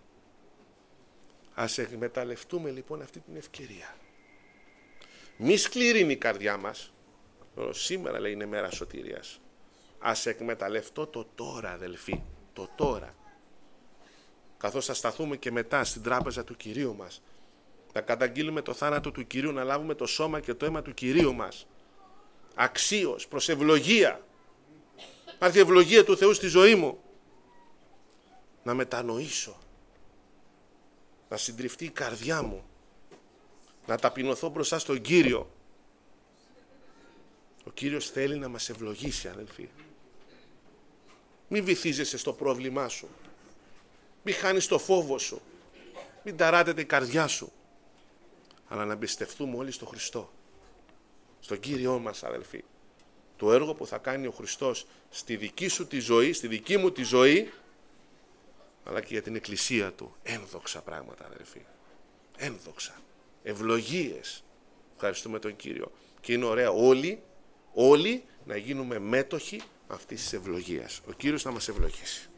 Ας εκμεταλλευτούμε λοιπόν αυτή την ευκαιρία. Μη σκληρύνει η καρδιά μας. Σήμερα λέει είναι μέρα σωτηρίας. Ας εκμεταλλευτώ το τώρα, αδελφοί, το τώρα. Καθώς θα σταθούμε και μετά στην τράπεζα του Κυρίου μας, να καταγγείλουμε το θάνατο του Κυρίου, να λάβουμε το σώμα και το αίμα του Κυρίου μας. Αξίως, προς ευλογία. Υπάρχει ευλογία του Θεού στη ζωή μου. Να μετανοήσω. Να συντριφτεί η καρδιά μου. Να ταπεινωθώ μπροστά στον Κύριο. Ο Κύριος θέλει να μας ευλογήσει, αδελφοί. Μην βυθίζεσαι στο πρόβλημά σου. Μην χάνεις το φόβο σου. Μην ταράτεται η καρδιά σου. Αλλά να εμπιστευτούμε όλοι στο Χριστό. Στον Κύριό μας, αδελφοί. Το έργο που θα κάνει ο Χριστός στη δική σου τη ζωή, στη δική μου τη ζωή, αλλά και για την Εκκλησία Του. Ένδοξα πράγματα, αδελφοί. Ένδοξα. Ευλογίες. Ευχαριστούμε τον Κύριο. Και είναι ωραία όλοι, όλοι να γίνουμε μέτοχοι αυτής της ευλογίας. Ο Κύριος να μας ευλογήσει.